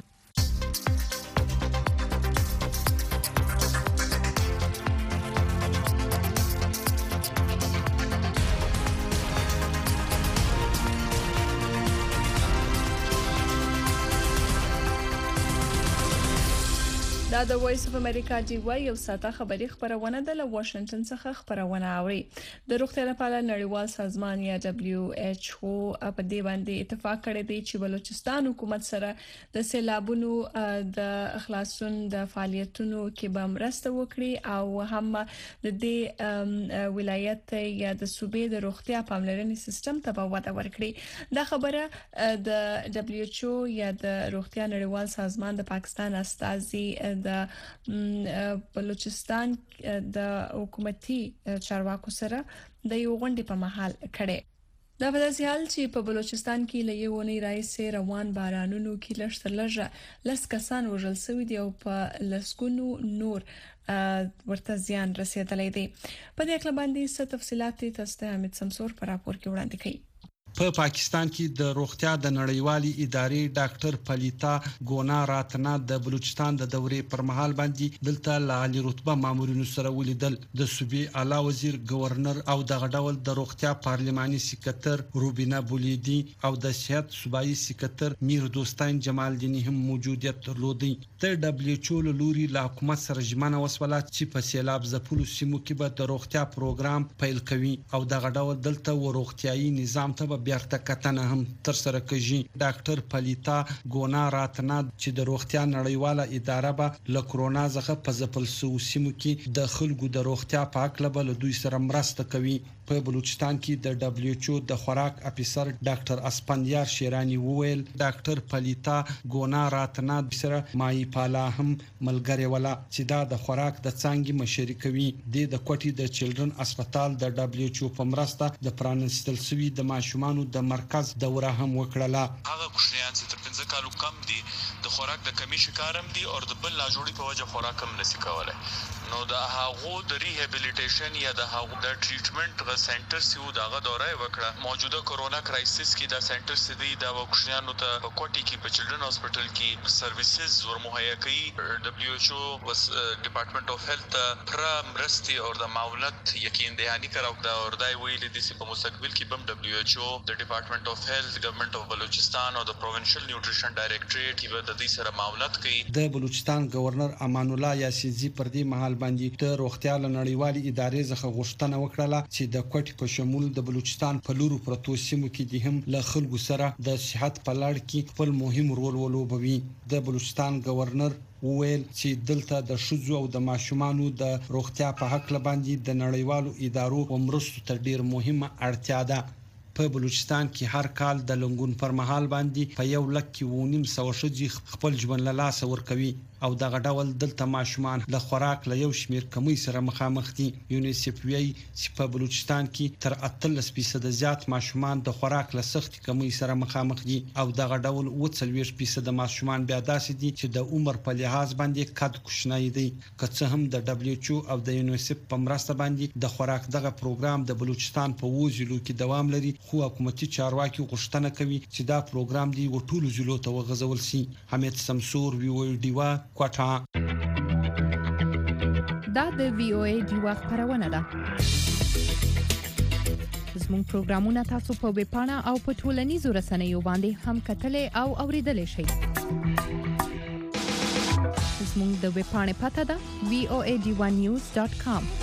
دا دا د وایس اف امریکا ډي واي یو ساته خبري خبرونه د واشنگټن څخه خبرونه اوري د روغتیا لپاره نړیوال سازمان یا دبليو ایچ او په دې باندې اتفاق کړی دی چې بلوچستان حکومت سره د سیلابونو د خلاصون د فعالیتونو کې به مرسته وکړي او هم د دې ولایت یا د صوبې د روغتیا پاملرنې سیستم ته وده ورکړي دا خبره د دبليو ایچ او یا د روغتیا نړیوال سازمان د پاکستان استازي د بلوچستان د حکومتي چارواکو سره د یو غونډې په محل کړي دا په داسې حال چې په بلوچستان کې له یو نه راځي روان بارانونو کې لږ لږ لس کسان وژل شوي دي او په لسګونو نور ورته زیان رسیدلی دی په دې اړه باندې څه تفصيلات تاسو ته حمید سمسور په راپور کې وړاندې کړي په پا پاکستان کې د روغتیا د نړیوالي ادارې ډاکټر پلیتا ګونا راتنا د بلوچستان د دورې پر مهال باندې دلته لعلی رتبه مامورینو سره ولیدل د صوبې اعلی وزیر گورنر او د غډول د روغتیا پارلماني سکرټر روبینا بولیدي او د صحت صوبایي سکرټر میر دوستان جمال دیني هم موجودیت درلودي د دبليو ایچ او لوري له حکومت سره ژمنه وسوله چې په سیلاب ځپلو سیمو کې به د روغتیا پروګرام پیل کوي او د غډول دلته و روغتيایي نظام ته بیرته کتنه هم تر سره کوي ډاکټر پلیتا ګونا راتنا چې د روغتیا نړیواله اداره به له کرونا څخه په ځپل سو سیمو کې د خلکو د روغتیا په اړه به له دوی سره مرسته کوي په بلوچستان کې د دبليو ایچ او د خوراک افیسر ډاکټر اسپندیار شیرانی وویل ډاکټر پلیتا ګونا راتنا سره مای پالا هم ملګری ولا چې دا د خوراک د څنګه مشري کوي د کوټي د چلډرن هسپتال د دبليو ایچ او په مرسته د پرانستل سوي د ماشومان د مرکز دوره هم وکړه هغه کوشنیان چې تر پنځه کالو کم دي د خوراک د کمی شکارم دي او د بل لا جوړي په وجه خوراک کم نشي کولای نو د هغه د ریهابیلیټیشن یا د هغه د ټریټمنټ غ سنټر سیو دغه دوره وکړه موجوده کورونا کرایسس کې د سنټر سدي د کوشنیانو ته په کوټي کې په چلډرن هسپتال کې سرویسز ور مهیا کوي دبليو ایچ او وس ډپارټمنټ اف هیلث پر مرستي او د معاونت یقین دهاني کراو دا اور دای ویل دي چې په مستقبل کې بم دبليو ایچ او د ډپارټمنټ اف هیلث ګورنمنت اف بلوچستان او د پروینشل نیوټریشن ډایریکټریټ کې د دې سره معاونت کوي د بلوچستان گورنر امان الله یاسینزی پر دې محل باندې د روغتیا لنړیوالي ادارې څخه غوښتنه وکړه چې د کوټ په شمول د بلوچستان په لورو پروتو سیمو کې د هم له خلکو سره د صحت په لړ کې خپل مهم رول ولوبوي د بلوچستان گورنر وویل چې دلته د شذو او د ماشومانو د روغتیا په حق لباندې د نړیوالو ادارو او مرستو ته ډیر مهمه اړتیا ده په بلوچستان کې هر کال د لنګون پر مهال باندې په یو لک کې ونیم سو شذي خپل ژوند له لاس ورکوي او دغه ډول دلته ماشومان له خوراک له یو شمیر کمی سره مخامخ دي یونیسف وی چې په بلوچستان کې تر اتلس فیصد زیات ماشومان د خوراک له سخت کمی سره مخامخ دي او دغه ډول اوڅلويش فیصد ماشومان بیا داسې دي چې د عمر په لحاظ باندې کډ کوشنای دي که هم د دبليو ایچ او او د یونیسف په مرسته باندې د خوراک دغه پروګرام د بلوچستان په وزلو کې دوام لري خو حکومتي چارواکي غوښتنه کوي چې دا پروګرام دی ټول زلو ته وغځول شي حمید سمسور وی وی دیوا کوټا دا د وی او ای دیوا خبرونه ده زموږ پروګرامونه تاسو په ویب پاڼه او په ټولنیزو رسنیو باندې هم کتلې او اوریدلې شئ زموږ د ویب پاڼې پته ده وی او ای ډی ون نیوز ډاټ کام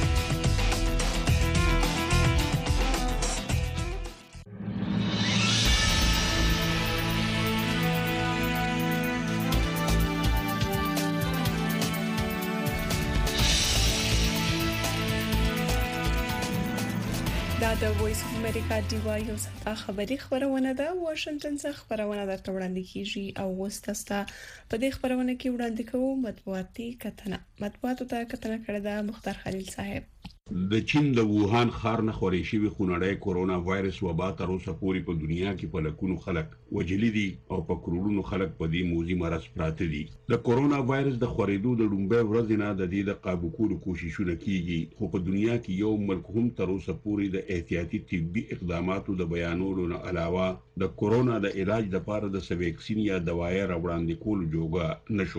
دا د وایس اف امریکا ډي واي یو ساته خبري خبرونه ده واشنگټن څخه خبرونه درته وړاندې کیږي او وستاستا په دې خبرونه کې وړاندې کوو مطبوعاتي کتنه مطبوعاتو ته کتنه کړې ده مختار خلیل صاحب د چین د ووهان ښار نه خوري شوی خونړی کورونا وایرس وبا تر اوسه پورې په دنیا کې په لکونو خلک وجلي دي او په کرونو خلک په دې موزي مرض پراته دي د کورونا وایرس د خورېدو د لومبه ورځ نه د دې د قابو کولو کوششونه کیږي خو په دنیا کې یو ملک هم تر اوسه پورې د احتیاطي طبي اقداماتو د بیانولو نه علاوه د کورونا د علاج لپاره د ویکسین یا دوايي راوړاندې کول جوړه نشو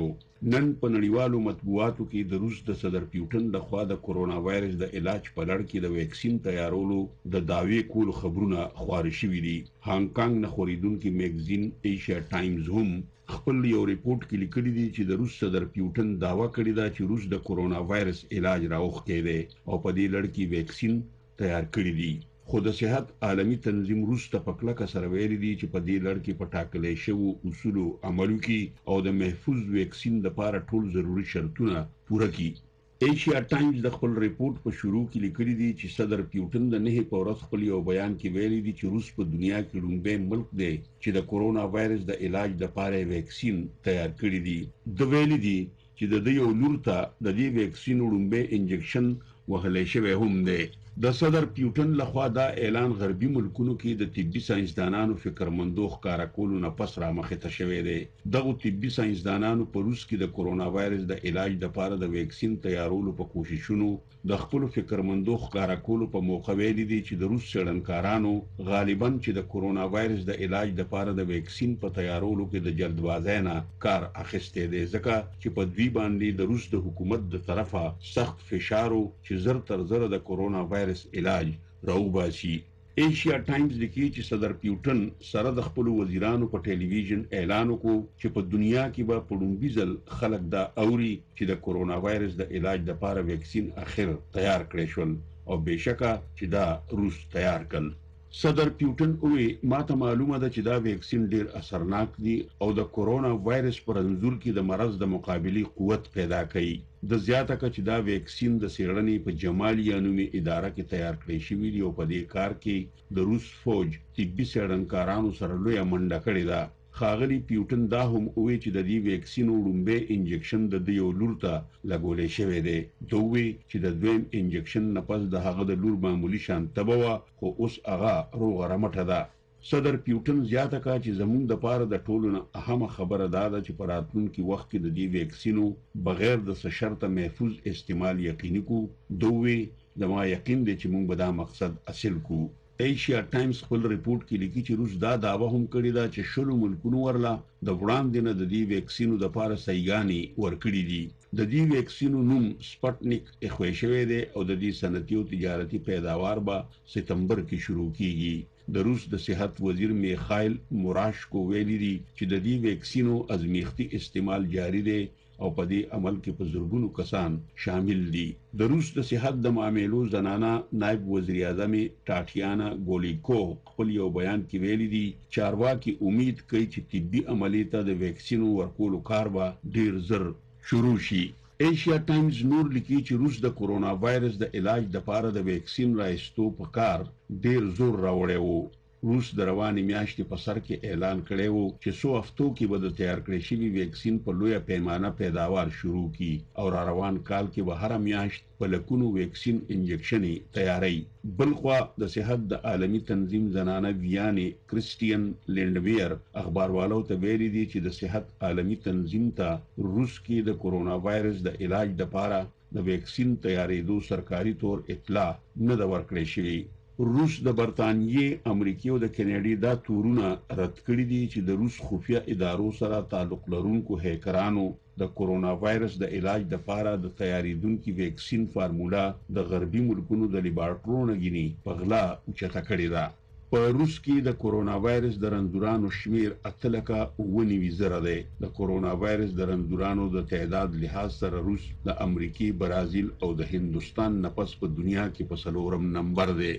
نن په نړیوالو مطبوعاتو کې د روس د صدر پیوټن لخوا د کورونا وایرس د علاج په لړ کې د ویکسین تیارولو د داوی کولو خبرونه خپاره شوي دي. هانګ کانګ نه خوريدونکو میگزین ایشیا ټایمز هم خپل یو ریپورت کې لیکلي دي چې د روس صدر پیوټن داوا کړی دا چې روس د کورونا وایرس علاج راوخی دی او په دې لړ کې ویکسین تیار کړی دي. خو د صحت عالمي تنظیم روس ته په کلکه سره ویلي دي چې په دې لړ کې په ټاکلې شوو اصولو عمل وکړي او د محفوظ ویکسین لپاره ټول ضروري شرطونه پوره کړي. ایشیا ټایمز د خپل ریپورت په شروع کې لیکلي دي چې صدر پیوټن د نه په ورځ خپل یو بیان کې ویلي دي چې روس په دنیا کې لومړی ملک دی چې د کورونا وایرس د علاج لپاره ویکسین تیار کړی دي. د ویلي دي چې د یو لور ته د دې ویکسین لومړی انجکشن وهلی شوی هم دی. د صدر پیوټن لخوا دا اعلان غربي ملکونو کې د طبي ساينسدانانو فکرمندو ښکارا کولو نه پس را مخې ته شوی دی. دغه طبي ساينسدانانو په روس کې د کورونا وایرس د علاج لپاره د ویکسین تیارولو په کوششونو د خپل فکرمندو ښکارا کولو په موقع ویلي دي چې د روس څېړنکارانو غالباً چې د کورونا وایرس د علاج لپاره د ویکسین په تیارولو کې د جلدبازۍ نه کار اخیستی دی ځکه چې په دوی باندې د روس د حکومت د طرفه سخت فشار و چې زر تر زره د کورونا وایرس علاج راوباسي. ایشیا ټایمز لیکي چې صدر پیوټن سره د خپل وزیرانو په ټلویزیون اعلان وکړ چې په دنیا کې به په لومړي ځل خلک دا اوري چې د کورونا وایرس د علاج لپاره ویکسین اخر تیار کړی شول او بهشکه چې دا روس تیار کړ. صدر پیوټن وی ماته معلومه ده چې دا ویکسین ډیر اثرناک دی او د کورونا وایرس پر انزور کې د مرض د مقابلي قوت پیدا کوي. د زیاته کچ دا ویکسین د سیړنې په جمالیا نومي اداره کې تیار کړی شوی دی او په دې کار کې د روس فوج طبي سیړنکارانو سره لوی منډه کړې ده. خاغلی پیوټن دا هم وی چې د دې ویکسین لومړی انجکشن د یو لور ته لګولې شوی دی. دوی چې د دویم انجکشن نه پس د هغه د لور معمولی شان تبوه خو اوس هغه روغ رمټه ده. صدر پیوټن زیاته کا چې زموږ د پاره د ټولو نه اهمه خبره دا ده چې په راتلونکي وخت کې د دې ویکسینو بغیر د څه شرطه محفوظ استعمال یقیني کو. دوی زما یقین دی چې موږ به دا مقصد حاصل کو. ایشیا ټایمز خپل ریپورت کې لیکي چې روس دا داوا هم کړې ده چې شلو ملکونو ورلا د وړاندې نه د دې ویکسینو د پاره سیګانی ورکړي دي. د دې ویکسینو نوم سپټنیک اخوي شوی دی او د دې صنعتي او تجارتي پیداوار به سپتمبر کې شروع کیږي. د روس د صحت وزیر میخایل موراشکو ویلي دي چې د دې ویکسینو ازمیختي استعمال جاری دی او په دې عمل کې په زرګونو کسان شامل دي. د روس د صحت د معاملو زنانه نائب وزیر اعظم ټاټیانا ګولیکو خپل یو بیان کې ویلي دي چارواکي امید کوي چې طبي عملیات د ویکسینو ورکولو کار به ډیر زر شروع شي. ایشیا ټایمز نور لیکي چې روس د کورونا وایرس د علاج لپاره د ویکسین راایستو په کار ډیر زور راوړی وو. روس د روانې میاشتې په سر کې اعلان کړی وو چې څو هفتو کې به د تیار کړی شوي ویکسین په لویه پیمانه پیداوار شروع کړي او را روان کال کې به هره میاشت په لکونو ویکسین انجکشنې تیاری. بلخوا د صحت د عالمي تنظیم زنانه ویانې کرسټین لینډویر اخباروالو ته ویلي دي چې د صحت عالمي تنظیم ته روس کې د کورونا وایرس د علاج لپاره د ویکسین تیارېدو سرکاري طور اطلاع نه ده ورکړی شوې. روس د برتانیې امریکای او د کینیډا دا تورونه رد کړی دي چې د روس خفیه ادارو سره تعلق لرونکو هیکرانو د کورونا وایرس د علاج لپاره د تیاریدونکو ویکسین فارمولا د غربي ملکونو د لیبارټرونو غني په غلا اوچته کړی ده. په روس کې د کورونا وایرس د رنځورانو شمیر اتلکه ونیوي زره دی. د کورونا وایرس د رنځورانو د تعداد لحاظ سره روس د امریکای، برازیل او د هندستان نه پس په دنیا کې په څلورم نمبر دی.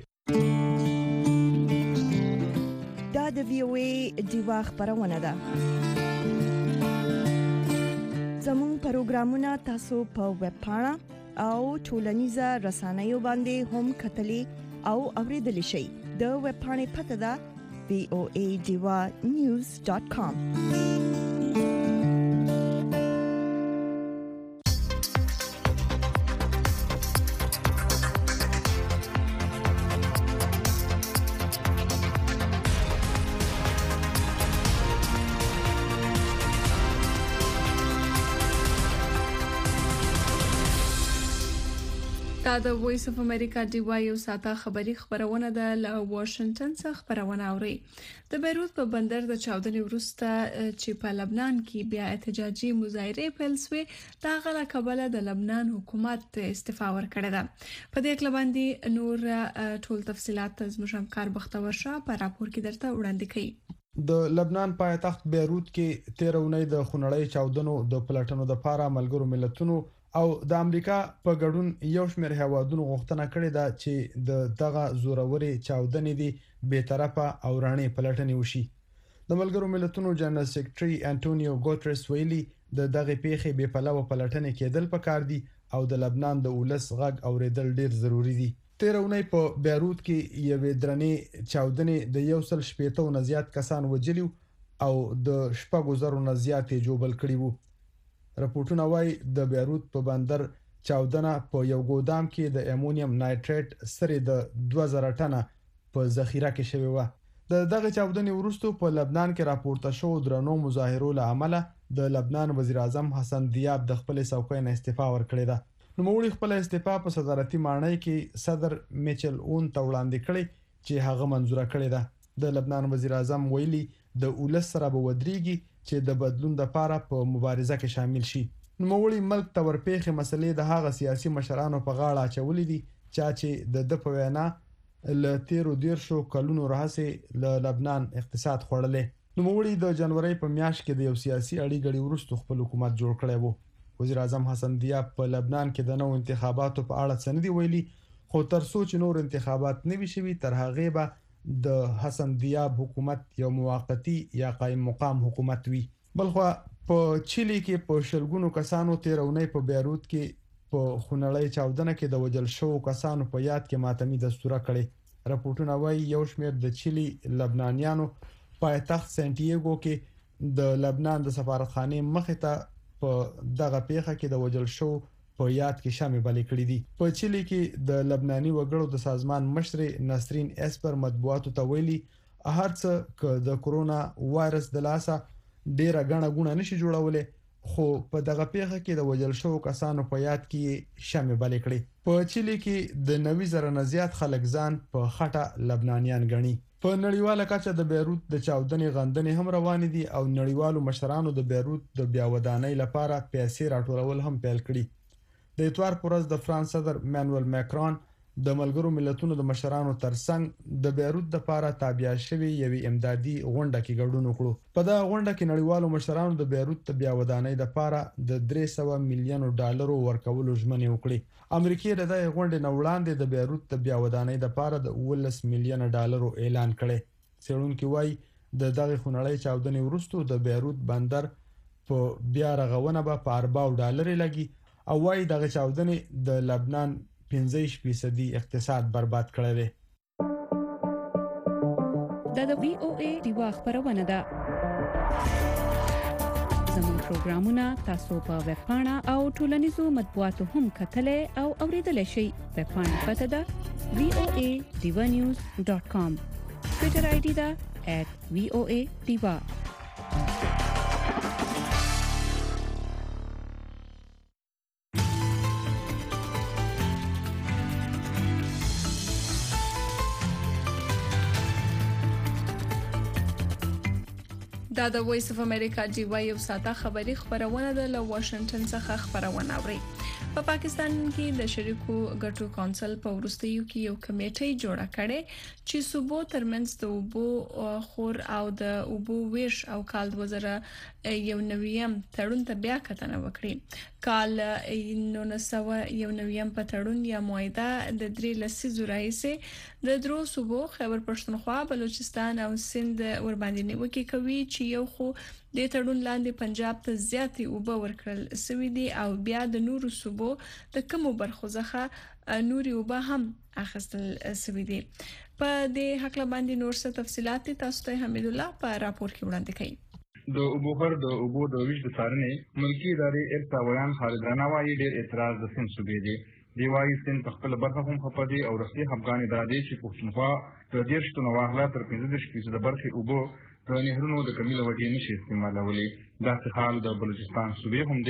دا د وی او ای دیوا خبرونه ده. زموږ پروګرامونه تاسو په ویب پاڼه او ټولنیزه رسنیو باندې هم کتلی او اوریدلی شئ. د ویب پاڼې پته ده وی او ای دیوا نیوز ډاٹ کام. دا د وایس اف امریکا دی وای او ساته خبری خبرونه ده له واشنگټن څخه خبرونه اوري. د بیروت په بندر د چاودنې وروسته چې په لبنان کې بیا احتجاجي مظاهره پیل شوې دا غلا کبله د لبنان حکومت استعفا ورکړه ده. په دې کله باندې نور ټول تفصيلات زموږ همکار بختور شاه په راپور کې درته وړاندې کړي. د لبنان پایتخت بیروت کې تیر اونۍ د خونړۍ چاودنو د پلټنو د لپاره ملګرو ملتونو او د امریکا په ګډون یو شمېر هیوادونو غوښتنه کړې ده چې د دغه زوروري چاودنې دي به طرفه او رانې پلټنې وشي. د ملګرو ملتونو جنرال سیکریټري انټونیو ګوتریس ویلي د دغه پیښې به پلوه پلټنې کېدل پکار دي او د لبنان د ولس غږ اوریدل ډیر ضروری دي. تیر اونۍ په بیروت کې یوې درنې چاودنې د یو سل شپېته نه زیات کسان وجلي او د شپږو زرو نه زیات جوبل کړي وو. راپورټونه وايي د بیروت په بندر چاودنه په یو ګودام کې د امونیم نایټریټ سره د دوه زره ټنه په ذخیره کې شوی و. د دغه چاودنې وروسته په لبنان کې راپورته شو درنو مظاهرو له امله د لبنان وزیر اعظم حسن دیاب د خپل څوکۍ نه استعفا ورکړی ده. نو موږ خپل استعفا په صدارتي مانای کې صدر میچل اون ته وړاندې کړی چې هغه منزوره کړی ده. د لبنان وزیر اعظم ویلي د ولس سره به ودرېږي چې د بدلون لپاره په مبارزه کې شامل شي. نوموړي ملک ته ورپېښې مسلې د هغه سیاسي مشرانو په غاړه اچولې دي چې د د په وینا ل تیرو دیرشو کلونو راهسې ل لبنان اقتصاد خوړلې. نوموړي د جنوري په میاشت کې د یو سیاسي اړیګړې وروسته خپل حکومت جوړ کړی وو. وزیر اعظم حسن دیاب په لبنان کې د نوو انتخاباتو په اړه څه نه دی ویلي خو تر څو چې نور انتخابات نه وي شوي تر هغه به د حسن دیاب حکومت یو موقتی یا قائم مقام حکومت وي. بلخو په چيلي کې په شلګونو کسانو تیر اونۍ په بیروت کې په خونړۍ چاودنه کې د وجل شو کسانو په یاد کې ماتمي دستور کړي. راپورټونه وايي یو شمېر د چيلي لبنانیانو پایتخت سانتیاګو کې د لبنان د سفارتخانه مخې ته په دغه پیښه کې د وجل شو په یاد کې شامل بلې کړې دي. په چيلي کې د لبناني وګړو د سازمان مشر نسرین اسپر مطبوعاتو ته ویلي هرڅه ک د کورونا وایرس د لاسه ډیره غڼه غونه نشي جوړولې خو په دغه پیښه کې د وجل شو کسانو په یاد کې شامل بلې کړې. په چيلي کې د نوي زره نه زیات خلک ځان په خټه لبنانیان ګڼي. په نړیواله کچه د بیروت د چاودنې غندنې هم روان دي او نړیوالو مشرانو د بیروت د بیا ودانۍ لپاره پیسې راټولول هم پیل کړي. د اتوار پر ورځ د فرانس صدر مانوئل ماکرون د ملګرو ملتونو د مشرانو ترڅنګ د بیروت د لپاره تابع شوی یوې امدادي غونډه کې ګډون وکړو. په دا غونډه کې نړیوالو مشرانو د بیروت د بیا ودانۍ لپاره د درې سوه میلیونو ډالرو ورکولو ژمنه وکړه. امریکا د دې غونډې نه وړاندې د بیروت د بیا ودانۍ لپاره د اوولس میلیونه ډالرو اعلان کړي. څېړونکو وايي د دغه خونړۍ چاودنې وروسته د بیروت بندر په بیا رغونه به په ارباو ډالر لګي او وايي دغه چاودنې د لبنان پنځه فیصدي اقتصاد برباد کړی دی. دا د وی او ای دیوا خبرونه ده. زموږ پروګرامونه تاسو په ویب پاڼه او ټولنیزو مطبوعاتو هم کتلای او اوریدلای شئ. ویب پاڼه پته ده وی او ای دیوا نیوز ډاٹ کام. ټویټر آی ډي ده ایٹ وی او ای دیوا. دا د وایس اف امریکا دی وای او ساته خبری خبرونه د ل واشنگټن څخه خبرونه اوري. په پا پاکستان کې د شریکو ګټو کونسل په ورستیو کې یو کمیټه جوړه کړي چې صوبو ترمنځ د اوبو خور او د اوبو ویش او کال دوه زره یو نویم تړون ته بیا کتنه وکړي. کال نو سوه یو نویم په تړون یا معاهده د درې لسیزو راهیسې د درو صوبو خیبر پښتونخوا، بلوچستان او سند ور باندې نیوکه کوي چې یو خو د تړون لاندې پنجاب ته زیاتې اوبه ورکړل سوي دي او بیا د نورو صوبو د کومو برخو څخه نوري اوبه هم اخیستل سوي دي. په دې حق باندې نور څه تفصيلات تاسو ته حمید الله په راپور کې وړاندې کړي. د اوبوخر د اوبو د ویش د څارنې ملکی ادارې ارتاویان خالد رانا وايي ډېر اعتراض د سند صوبې دی. دی وايي سند په خپل برخه هم خپدي او رسمي افغاني دا دی چې پښتونخوا د دېرش تنو واغلا تر پنځه دېرش فیصد برخې اوبو د نهرونو د کمیله وجې نشي استعمالولې. دا حال د بلوچستان صوبې هم دی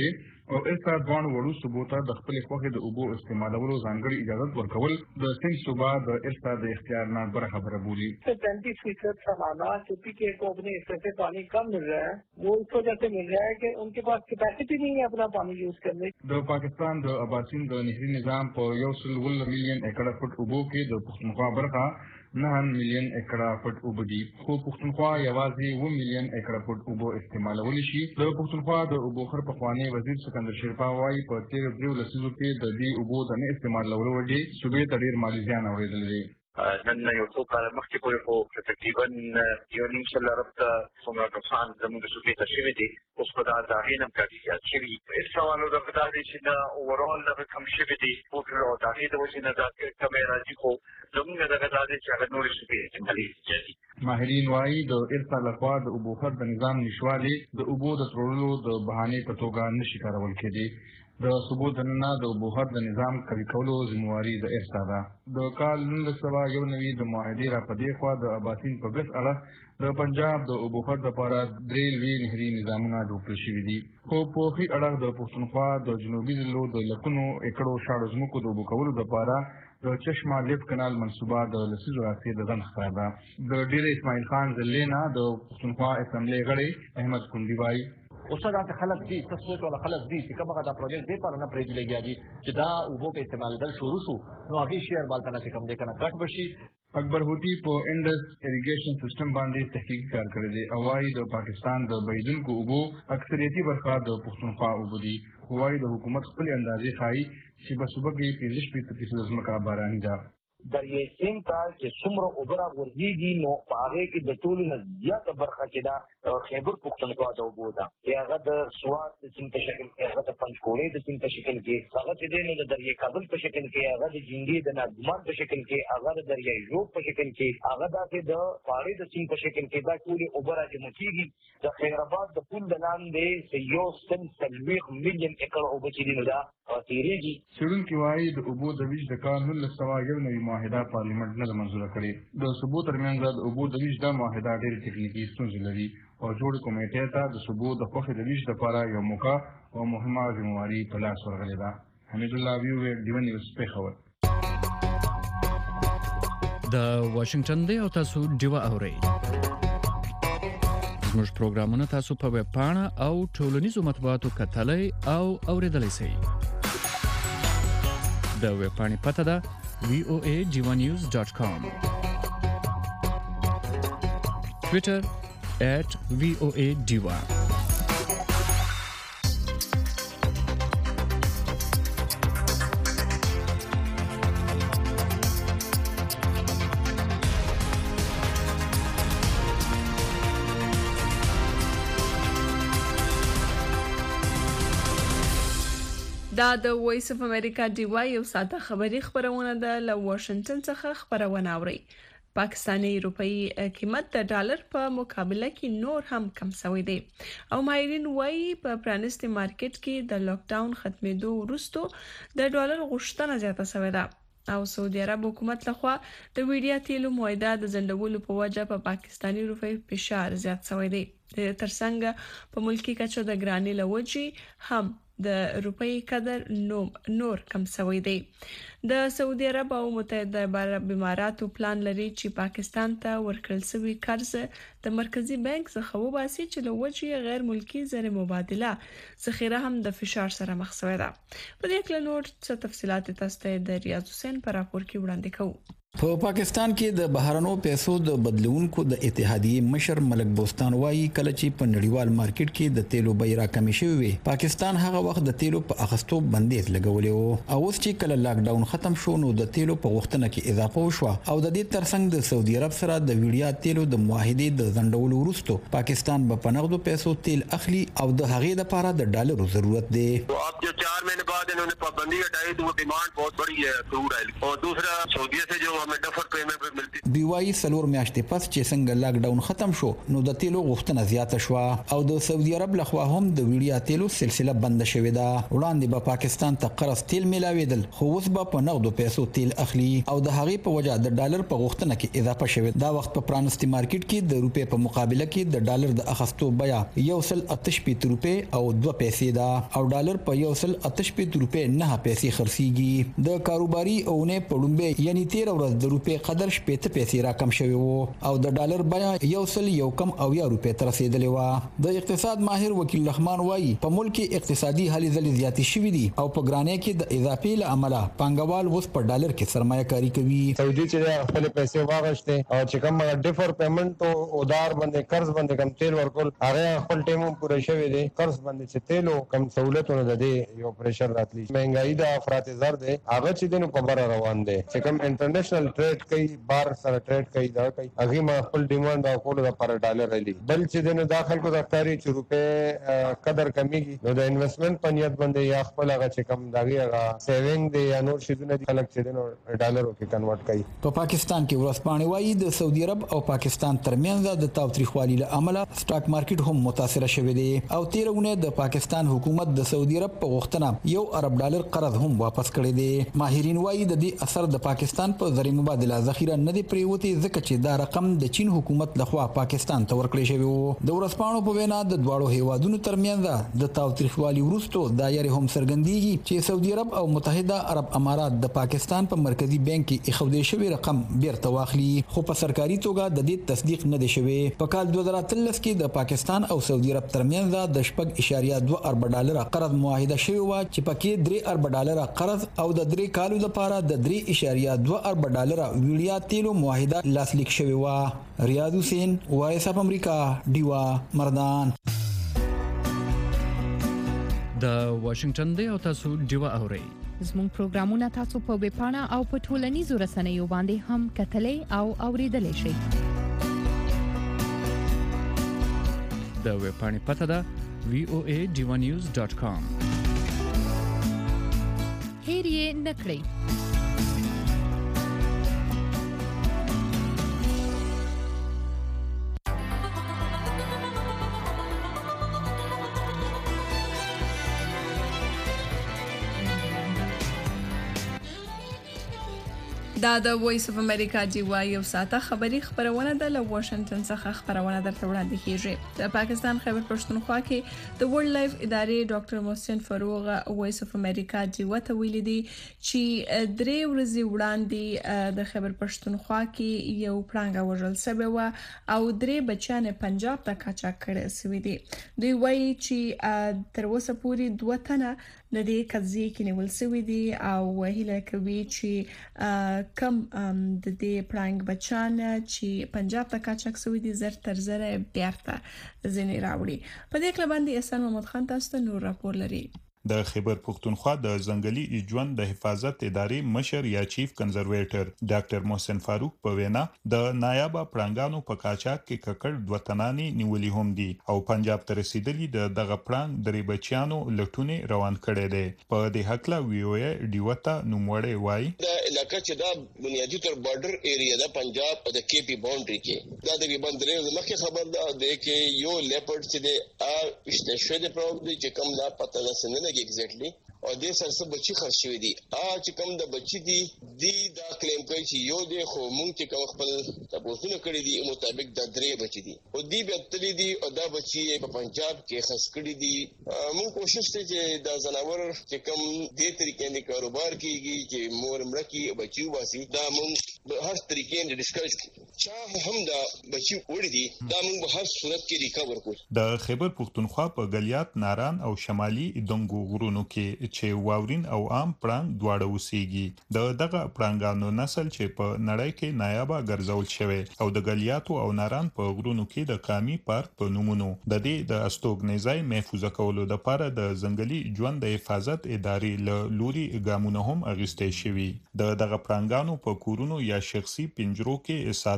او ایسا ځوان وړو صوبو ته د خپل خوخه د اوبو استعمالولو ځانګړي اجازه ورکول د سنگ صوبا د ایسا د اختیار نه بره خبره بولی. पैंतीस फीसद सालाना यूपी के को अपने हिस्से से पानी कम मिल रहा है, वो इस वजह से मिल रहा है कि उनके पास कैपेसिटी नहीं है अपना पानी यूज करने. د پاکستان د اباسین د نهري نظام په یو سل ول مليون ایکړه فوټ اوبو کې د پښتونخوا برخه نه مليون ایکړه فوټ اوبو دي، خو پښتونخوا یوازې و مليون ایکړه فوټ اوبو استعمالول شي. د پښتونخوا د اوبو خر په خواني وزیر سکندر شریفا وايي په تیر دریو لسیزو کې د دې اوبو د نه استعمالولو وجې صوبې ته ډیر مالي زیان اورېدل دي. نن یو څو کاله مخکې پورې خو تقریبا یو نیم سل ارب ته څومره کسان زموږ صوبې ته شوي دي، اوس په دا د هغې نه هم کافي زیات شوي. هېڅ سوالو دغه دا دی چې نه اوورال دغه کم شوي دي پوټل او د هغې د وجې نه دا کمی راځي، خو زموږ دغه دا دی چې هغه نورې صوبې استعمالي زیاتي. ماهرین وايي د ارسا لخوا د اوبو خر د نظام نشوالي د اوبو د تړلو د بهانې په توګه نشي کارول کېدی. د صوبو دننه د اوبو خر د نظام قوي کولو ذمہواري د ارسا ده. د کال نولس سوه یو نوي د معاهدې را په دې خوا د اباسین په ګس اړه د پنجاب د اوبو خر دپاره درې لوی نهري نظامونه جوړ کړل شوي دي، خو په ښي اړخ د پښتونخوا د جنوبي ضلعو د لکونو ایکړو شاړو ځمکو د اوبو کولو دپاره د چشمه لیف کانال منصوبه د لسیزو راهیسې د ځنډ ښکار ده. د ډېر اسماعیل خان ضلعې نه د پښتونخوا اسمبلۍ غړی احمد کندي وایي اوسه دا خلک دي تاسو ټول خلک دي چې کومه دا پروجیکټ دی پر نه پرېږدي لګیا دي چې دا اوبو په استعمالېدل شروع شو نو هغه شهر بالته نه کوم دی کنه کټ بشي. اکبر هوتی په انډس اریګیشن سیستم باندې تحقیق کار کړی دی او وايي د پاکستان د بهیدونکو اوبو اکثریتي برخه د پښتونخوا اوبو دي، خو وايي د حکومت خپل اندازې ښایي چې په صوبه کې پنځه شپېته فیصده ځمکه باراني ده. دریای سیند ته چې څومره اوبه راغورځېږي نو په هغې کې د ټولو نه زیاته برخه چې ده خیبر پښتونخوا د اوبو ده، چې هغه د سوات د سیند په شکل کې، هغه د پنجکورې د سیند په شکل کې، هغه چې دی نو د دریای کابل په شکل کې، هغه د جنګي د ناګمان په شکل کې، هغه د دریای ژوب په شکل کې، هغه داسې د پاړې د سیند په شکل کې، دا ټولې اوبه راجمع کېږي. د خیر آباد د پل د لاندې چې یو سل څلوېښت ملیون ایکړ اوبه چې دي نو دا تېرېږي. څېړونکي وایي د اوبو د ویش د کال نولس سوه یو نوي معاهده پارلیمنټ نه ده منظوره کړې. د صوبو ترمنځ د اوبو د ویش دا معاهده ډېرې تکنیکي ستونزې لري او جوړې کمیټې ته د صوبو د خوښې د ویش لپاره یو موقع او مهمه ذمہواري په لاس ورغلې ده. حمید الله ویو ډیون نیوز پېښور. د واشنگټن دی او تاسو ډیوا اورئ. زموږ پروګرامونه تاسو په ویب پاڼه او ټولنیزو مطبوعاتو کتلای او اوریدلای شئ. د ویب پاڼې پته ده وی او ای ډیوا نیوز ډاټ کام، ټویټر ایٹ وی او ای ډیوا. دا د وایس اف امریکا ډیوا یو ساده خبری خبرونه ده له واشنگټن څخه خبرونه اوري. پاکستاني روپی قیمت د ډالر په مقابله کې نور هم کم شوی دی او ماهرین وايي په پرانیستي مارکیټ کې د لاک ډاون ختمېدو وروسته د ډالر غوښتنه زیاته شوې ده او سعودي عرب حکومت لخوا د ویډیا تیلو معاهده د ځنډولو په وجه په پاکستاني روپی فشار زیات شوی دی. ترڅنګ په ملکی کچو د ګرانی لوجي هم د روپی قدر نو نور کم شوی دی. د سعودي عرب او متحده عرب اماراتو پلان لري چې پاکستان ته ورکړل شوی قرض د مرکزی بانک څخه وباسي چې لوجي غیر ملکی زر مبادله ذخیره هم د فشار سره مخ شوی ده. په دې کې نور څه تفصيلات تاسو ته د ریاض حسین پر راپور کې وړاندې کوو. په پاکستان کې د بهرنو پیسو د بدلونکو د اتحادیې مشر ملک بوستان وایي کله چې په نړیوال مارکیټ کې د تیلو بیه راکمې شوې وي پاکستان هغه وخت د تیلو په اخستو بندیز لګولې وو او اوس چې کله لاک ډاون ختم شو نو د تیلو په غوښتنه کې اضافه وشو او د دې ترڅنګ د سعودي عرب سره د ویډیا تیلو د معاهدې د ځنډولو وروسته پاکستان په پنغدو پیسو تیل اخلي او د هغې لپاره د ډالرو ضرورت دی. अब जो चार महीने बाद इन्होंने पाबंदी हटाई तो वो डिमांड बहुत बड़ी है क्रूड ऑयल और दूसरा सऊदी से जो हमें डफर पेमेंट पे मिलती دوی وايي څلور میاشتې پس چې څنګه لاک ډاون ختم شو نو د تیلو غوښتنه زیاته شو او د سعودي عرب لخوا هم د ویډیا تیلو سلسله بند شوې ده. وړاندې به پاکستان ته قرض تیل ملاویدل خو اوس به په نغدو پیسو تیل اخلي او د هغې په وجه د ډالر په غوښتنه کې اضافه شوې. دا وخت په پرانستي مارکیټ کې د روپې په مقابله کې د ډالر د اخستو بیا یو سل اتش پېت روپې او دوه پیسې ده او ډالر په یو سل اتش پېت روپې نه پیسې خرڅيږي. د کاروباري اونې په لومبه یعنی تیر ورځ د روپې قدر شپږ پیسې راکم شوی وو او د ډالر بیا یو سل یو کم او یا روپې تر رسیدلې و. د اقتصاد ماهر وکیل رحمان وایي په ملک کې اقتصادي هلې ځلې زیاتې شوې دي او په ګرانۍ کې د اضافي لامل پانګوال اوس په ډالر کې سرمایه کاری کوي. سعودي چې خپل پیسې واغشته او چې کوم ډیفر پیمنٹ او ادار باندې قرض باندې کم تیل ورکول هغه خپل ټیمو پوره شوی دی. قرض باندې چې تیلو کم سہولتونه ده دي یو پریشر راتلی مهنګای د افراط زر ده هغه چې دنه په بر روان دي چې کوم انټرنیشنل ټریډ کوي بار سره ټریډ کوي دا کوي هغه ما خپل ډیماند او کول د پر ډالر لري بل چې دنه داخل کو دفتري چې روپې قدر کمیږي نو د انویسټمنٹ پنیت باندې یا خپل هغه چې کوم داغه سیوینګ دی یا نور شیدونه دي خلک چې دنه ډالرو کې کنورټ کوي. په پاکستان کې ورسپانې وایي د سعودي عرب او پاکستان ترمنځ د تاوتریخوالي له امله سٹاک مارکیټ هم متاثر شوی دی او تیرونه د پاکستان حکومت د سعودي عرب په غوښتنه یو ارب ډالر قرض هم واپس کړی دی. ماهرین وایي د دې اثر د پاکستان په زری مبادله ذخیره نه دی پریوتی ځکه چې دا رقم د چین حکومت لخوا پاکستان ته ورکړی شوی وو. د ورسپانو په وینا د دواړو هیوادونو ترمنځ د تاوتریخوالي وروسته دایره هم څرګندېږي چې سعودي عرب او متحده عرب امارات د پاکستان په مرکزی بانک کې ایښودل شوی رقم بیرته واخلي خو په سرکاري توګه د دې تصدیق نه دی شوی. په کال دوه زره اتلس کې د پاکستان او سعودي عرب ترمنځ د شپږ اشاریه دوه ارب ډالر قرض معاهده شوی و چې پکې درې ارب ډالر قرض او د درې کالو لپاره د درې اشاریه دوه ارب ډالر ویډیا تیلو معاهده لاسلیک شوی و. ریاض حسین وایس اف امریکا دیوا مردان. د واشنگټن دی او تاسو دیوا اورئ. زموږ پروګرامونه تاسو په ویب پاڼه او په ټولنیزو رسنیو باندې هم کتلای او اوریدلای شئ. د ویب پاڼې پته ده وی او ای ډیوا نیوز ډاٹ کام. هیر یې نکړئ. دا د وایس اف امریکا دی وای یو ساته خبری خبرونه د له واشنگټن څخه خبرونه درته وړاندې کیږي. د پاکستان خیبر پښتونخوا کې د ورلد لایف ادارې ډاکټر محسن فاروق وایس اف امریکا دی وته ویل دي چې درې ورځې وړاندې د خیبر پښتونخوا کې یو پړانګ وژل شوی و او درې بچیان پنجاب ته کاچاک کړي شوی دي. دوی وایي چې تر اوسه پورې دوه تنه د دې قضیې کې نیول شوی دي او هیله کوي چې کم د دې پړانګ بچان چې پنجاب ته کاچاک شوی دي زر تر زر بیرته ځنې راوړي. په دې کله باندې احسان محمد خان تاسو ته نور راپور لري. د خیبر پښتونخوا د ځنګلي ژوند د حفاظت ادارې مشر یا چیف کنزرویټر ډاکټر محسن فاروق په وینا د نایابه پړانګانو په کاچاک کې ککړ وطنانی نیولې هم دي او پنجاب ته رسیدلي د دغه پړانګ درې بچیانو لټونه روان کړي دي. په دې حق لا وی او ای ډیوتا نوموړی وای د علاقې چې دا بنیادی تر بارډر ایریا د پنجاب د کی پی باونډري کې دا د بندرې مخکې خبر ده د کې یو لیپرډ چې د ا استشهاد پروګرام دی چې کوم لا پته نه نه ایگزیکټلی او د سرسه بچی خرڅ شوی دي ا چې کوم د بچی دي دی دا کلیم کوي چې یو د خو مونږ چې کوم خپل تاسو نه کړی دي مطابق د درې بچی دي او دی به تللی دي او دا بچی په پنجاب کې خرڅ کړی دي. مونږ کوشش کوي چې دا زناور چې کوم دې طریقې نه کاروبار کیږي چې مور مړکی بچی واسي دا مونږ هر طریقې نه ډیسکس چا هم دا بچی وړي دي دا مونږ په هر صورت کې ریکور کوو. د خیبر پښتونخوا په غلیات ناران او شمالي دنګو غرونو کې چې واورین او عام پړانګ دواړه اوسېږي. د دغه پړانګانو نسل چې په نړۍ کې نایابه ګرځول شوی او د غلیاتو او ناران په غرونو کې د کامی پارک په نومونو د دې د استوګنیزای محفوظ کولو لپاره د ځنګلي ژوند د حفاظت ادارې له لوري ګامونه هم اغیستې شوی. د دغه پړانګانو په کورونو یا شخصي پنجرو کې ساتل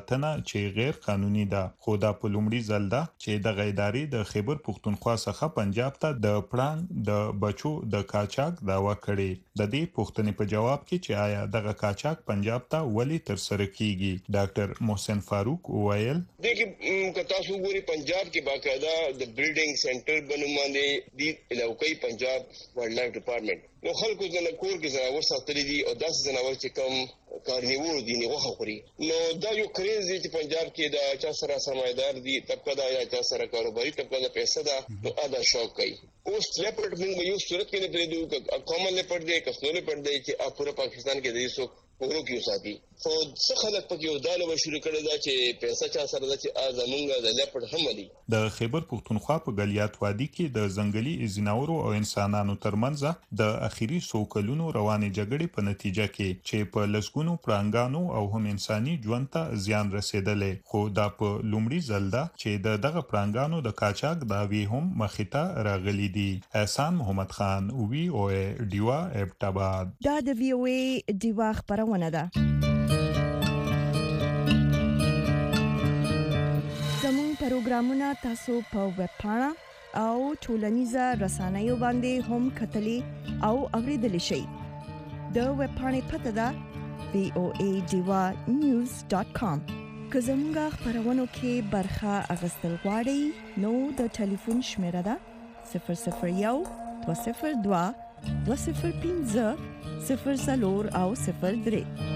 ساتنه چې غیر قانوني ده خو دا په لومړي ځل ده چې د غیداري د خیبر پښتونخوا څخه پنجاب ته د پړانګ د بچو د کاچاک داوا کړي د دې پوښتنې په جواب کې چې آیا دغه کاچاک پنجاب ته ولې تر سره کیږي ډاکټر محسن فاروق وویل دغه کتا سو ګوري پنجاب کې باقاعده د بریډینګ سنټر بنوماندې دی علاقې پنجاب وایلډ لایف ډپارټمنټ نو خلکو ځنه کور کې زراور ساتلي دي او داس زناور چې کوم کارنیوور دي نه غوښه خوري نو دا یو کریز دی چې پنجاب کې دا چا سره سرمایدار دي طبقه دا یا چا سره کاروباري طبقه دا پیسې دا نو ادا شوق کوي اوس لیپرډ موږ یو صورت کې نه پریدو کومل لیپرډ دی کسنو لیپرډ دی چې پورا پاکستان کې د یسو ورو کې وساتي خو څه خلک پکې ودانه به شروع کړي دا چې پیسې چا سره دا چې ازمنګ د لیپرډ هم دي د خیبر پښتونخوا په غلیات وادي کې د ځنګلي ځناورو او انسانانو ترمنځ د اخیری سوکلونو روانې جګړې په نتیجه کې چې په لسګونو پرانګانو او هم انساني ژوند ته زیان رسیدلې خو دا په لومړي ځل ده چې د دغه پرانګانو د کاچاک داوی هم مخته راغلي دي احسان محمد خان وی او ډیوا ابټاباد دا د وی او ای ډیوا خبرونه ده زموږ پروګرامونه تاسو په ویب پاڼه او ټولنیزه رسنیو باندې هم کتلی او اوریدلی شئ د ویب پاڼې پته ده وی او ای ډیوا نیوز ډاټ کام که زموږ خبرونو کې برخه اخیستل غواړئ نو د ټلیفون شمیره ده صفر صفر یو دوه صفر دوه دوه صفر پنځه صفر څلور او صفر درې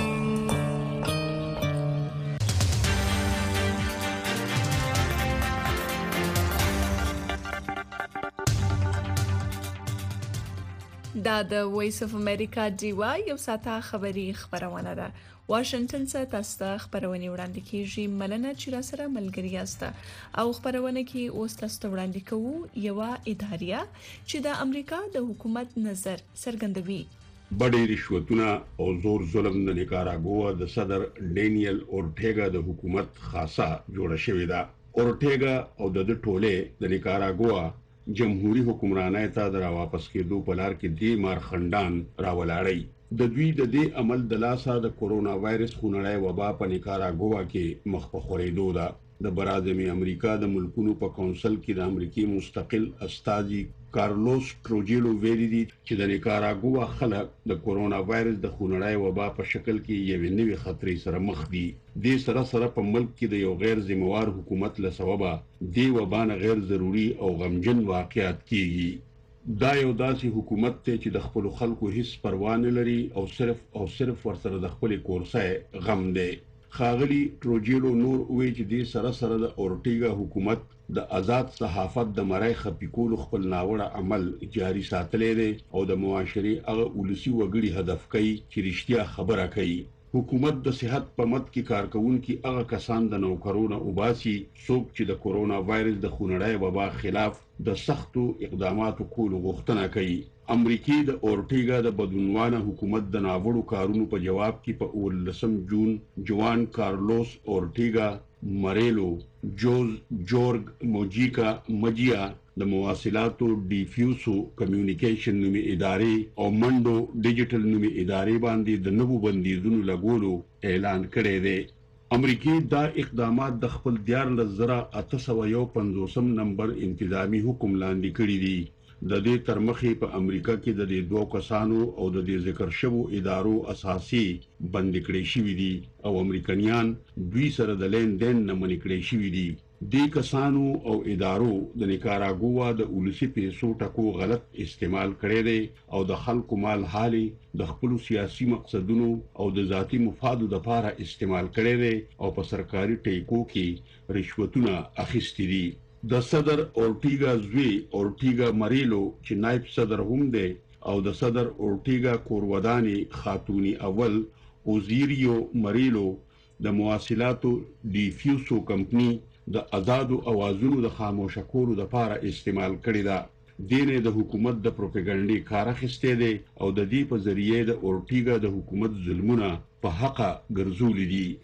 دا د وایس اف امریکا ډیوا یو ساته خبری خبرونه ده واشنگټن څخه تاسو ته خبرونه وړاندې کیږي ملنه چې را سره ملګری یاست او خبرونه کې اوس تاسو ته وړاندې کوو یو اداریا چې د امریکا د حکومت نظر څرګندوي بډې رشوتونه او زور ظلم د نیکاراګوا د صدر ډینیل اورټیګا د حکومت خاصه جوړه شوې ده اورټیګا او د ټوله د نیکاراګوا جمهوریت حکمرانۍ ته د واپس کېدو په لار کې دی مارخندان راولاړی د دوی د دې عمل د لاسه د کورونا وایرس خونړی وبا په نیکاراګوا کې مخ په خورېدو ده د برازمي امریکا د ملکونو په کونسل کې د امریکای مستقل استاذي کارلوس ټروجیلو ویلي دي چې د نیکاراګوا خلک د کورونا وایرس د خونړی وبا په شکل کې یو نوې خطرې سره مخ دي د سره سره په ملک کې د یو غیر ذمہوار حکومت له سببه د وبا نه غیر ضروري او غمجن واقعیت کیږي دا یو داسې حکومت ته چې د خپل خلکو هیڅ پروا نه لري او صرف او صرف ورسره د خپل کورسای غم دی خاغلی ټروجیلو نور وی چې د سره سره د اورټیګا حکومت د آزاد صحافت د مړای خپیکول خپل ناوړه عمل جاری ساتلې دي او د معاشري هغه ولسی وګړي هدف کوي چې رښتیا خبره کوي حکومت د صحت په مت کې کارکونکو هغه کسان د نوکرونو وباسي څوک چې د کورونا وایرس د خونړی وبا خلاف د سختو اقداماتو کولو غوښتنه کوي امریکای د اورټیګا د بدونوانه حکومت د ناوړو کارونو په جواب کې په اولسم جون جوان کارلوس اورټیګا مریلو جوز جورج موجیکا مجیا د مواصلاتو ډیفیوسو کمیونیکیشن نومي ادارې او منډو ډیجیټل نومي ادارې باندې د نوو بندیزونو لګولو اعلان کړی دی امریکای دا اقدامات د خپل دیار لزرا اته سوه یو پنځوسم نمبر انتظامی حکم لاندې کړی دي د دې ترمخې په امریکا کې د دې دوه کسانو او د دې ذکر شوو ادارو اساسي بند کړي شوی دي او امریکایان دوی سره د لین دین نه منې کړي شوی دي د کسانو او ادارو د نیکاراګوا د اولسی پیسو ټکو غلط استعمال کړي دي او د خلکو مال حالي د خپل سیاسي مقصدونو او د ذاتی مفادو لپاره استعمال کړي دي او په سرکاري ټیکو کې رشوتونه اخیستي دي د صدر اورټیګا زوی اورټیګا مریلو چې نائب صدر هم دی او د صدر اورټیګا کورودانی خاتونی اول اوزیریو مریلو د مواصلاتو ډیفیوسو کمپنی د آزادو اوازونو د خاموش کولو لپاره استعمال کړی دا دینه د حکومت د پروپاګاندا کار اخیسته دي او د دې په ذریعه د اورټیګا د حکومت ظلمونه په حق ګرځول دي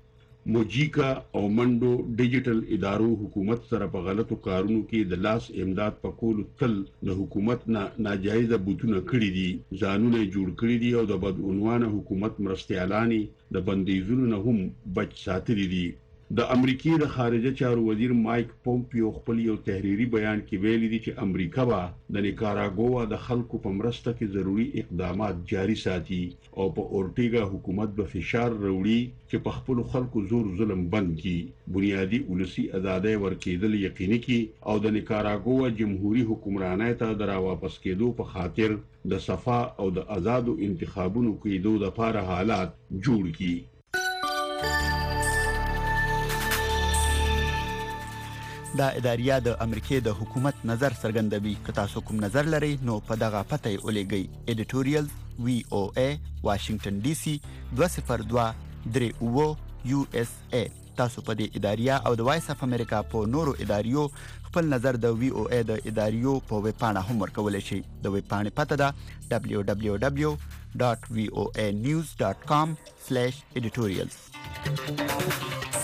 موجیکا او منډو ډیجیټل ادارو حکومت سره په غلطو کارونو کې د لاس امداد په کولو تل د حکومت نه ناجایزه بوتونه کړی دي، ځانونه جوړ کړی دي او د بدعنوانه حکومت مرستیالانی د بندیزونو نه هم بچ ساتلي دي. د امریکای د خارجه چارو وزیر مایک پومپیو خپل یو تحریری بیان کې ویلي دي چې امریکا به د نیکاراګوا د خلکو په مرسته کې ضروری اقدامات جاری ساتي او په اورټیګا حکومت به فشار راوړي چې په خپل خلکو زور ظلم بند کړي، بنیادی ولسی ازادي ورکېدل یقیني کړي او د نیکاراګوا جمهوریت حکمرانۍ ته د راواپس کېدو په خاطر د صفا او د آزادو انتخابونو کېدو لپاره حالات جوړ کړي. دا اداریه د امریکای د حکومت نظر څرګندوي. که تاسو کوم نظر لرئ نو په دغه پته یې ولېږئ. ایډیټوریال وی او ای واشنگټن ډي سي دوه صفر دوه درې اوه یو اس ای. تاسو په دې اداریه او د وایس اف امریکا په نورو اداریو خپل نظر د وی او ای د اداریو په ویب پاڼه هم ورکولی شئ. د ویب پاڼې پته ده دبلیو دبلیو دبلیو ډاټ وی او ای نیوز ډاټ کام سلیش ایډیټوریالز.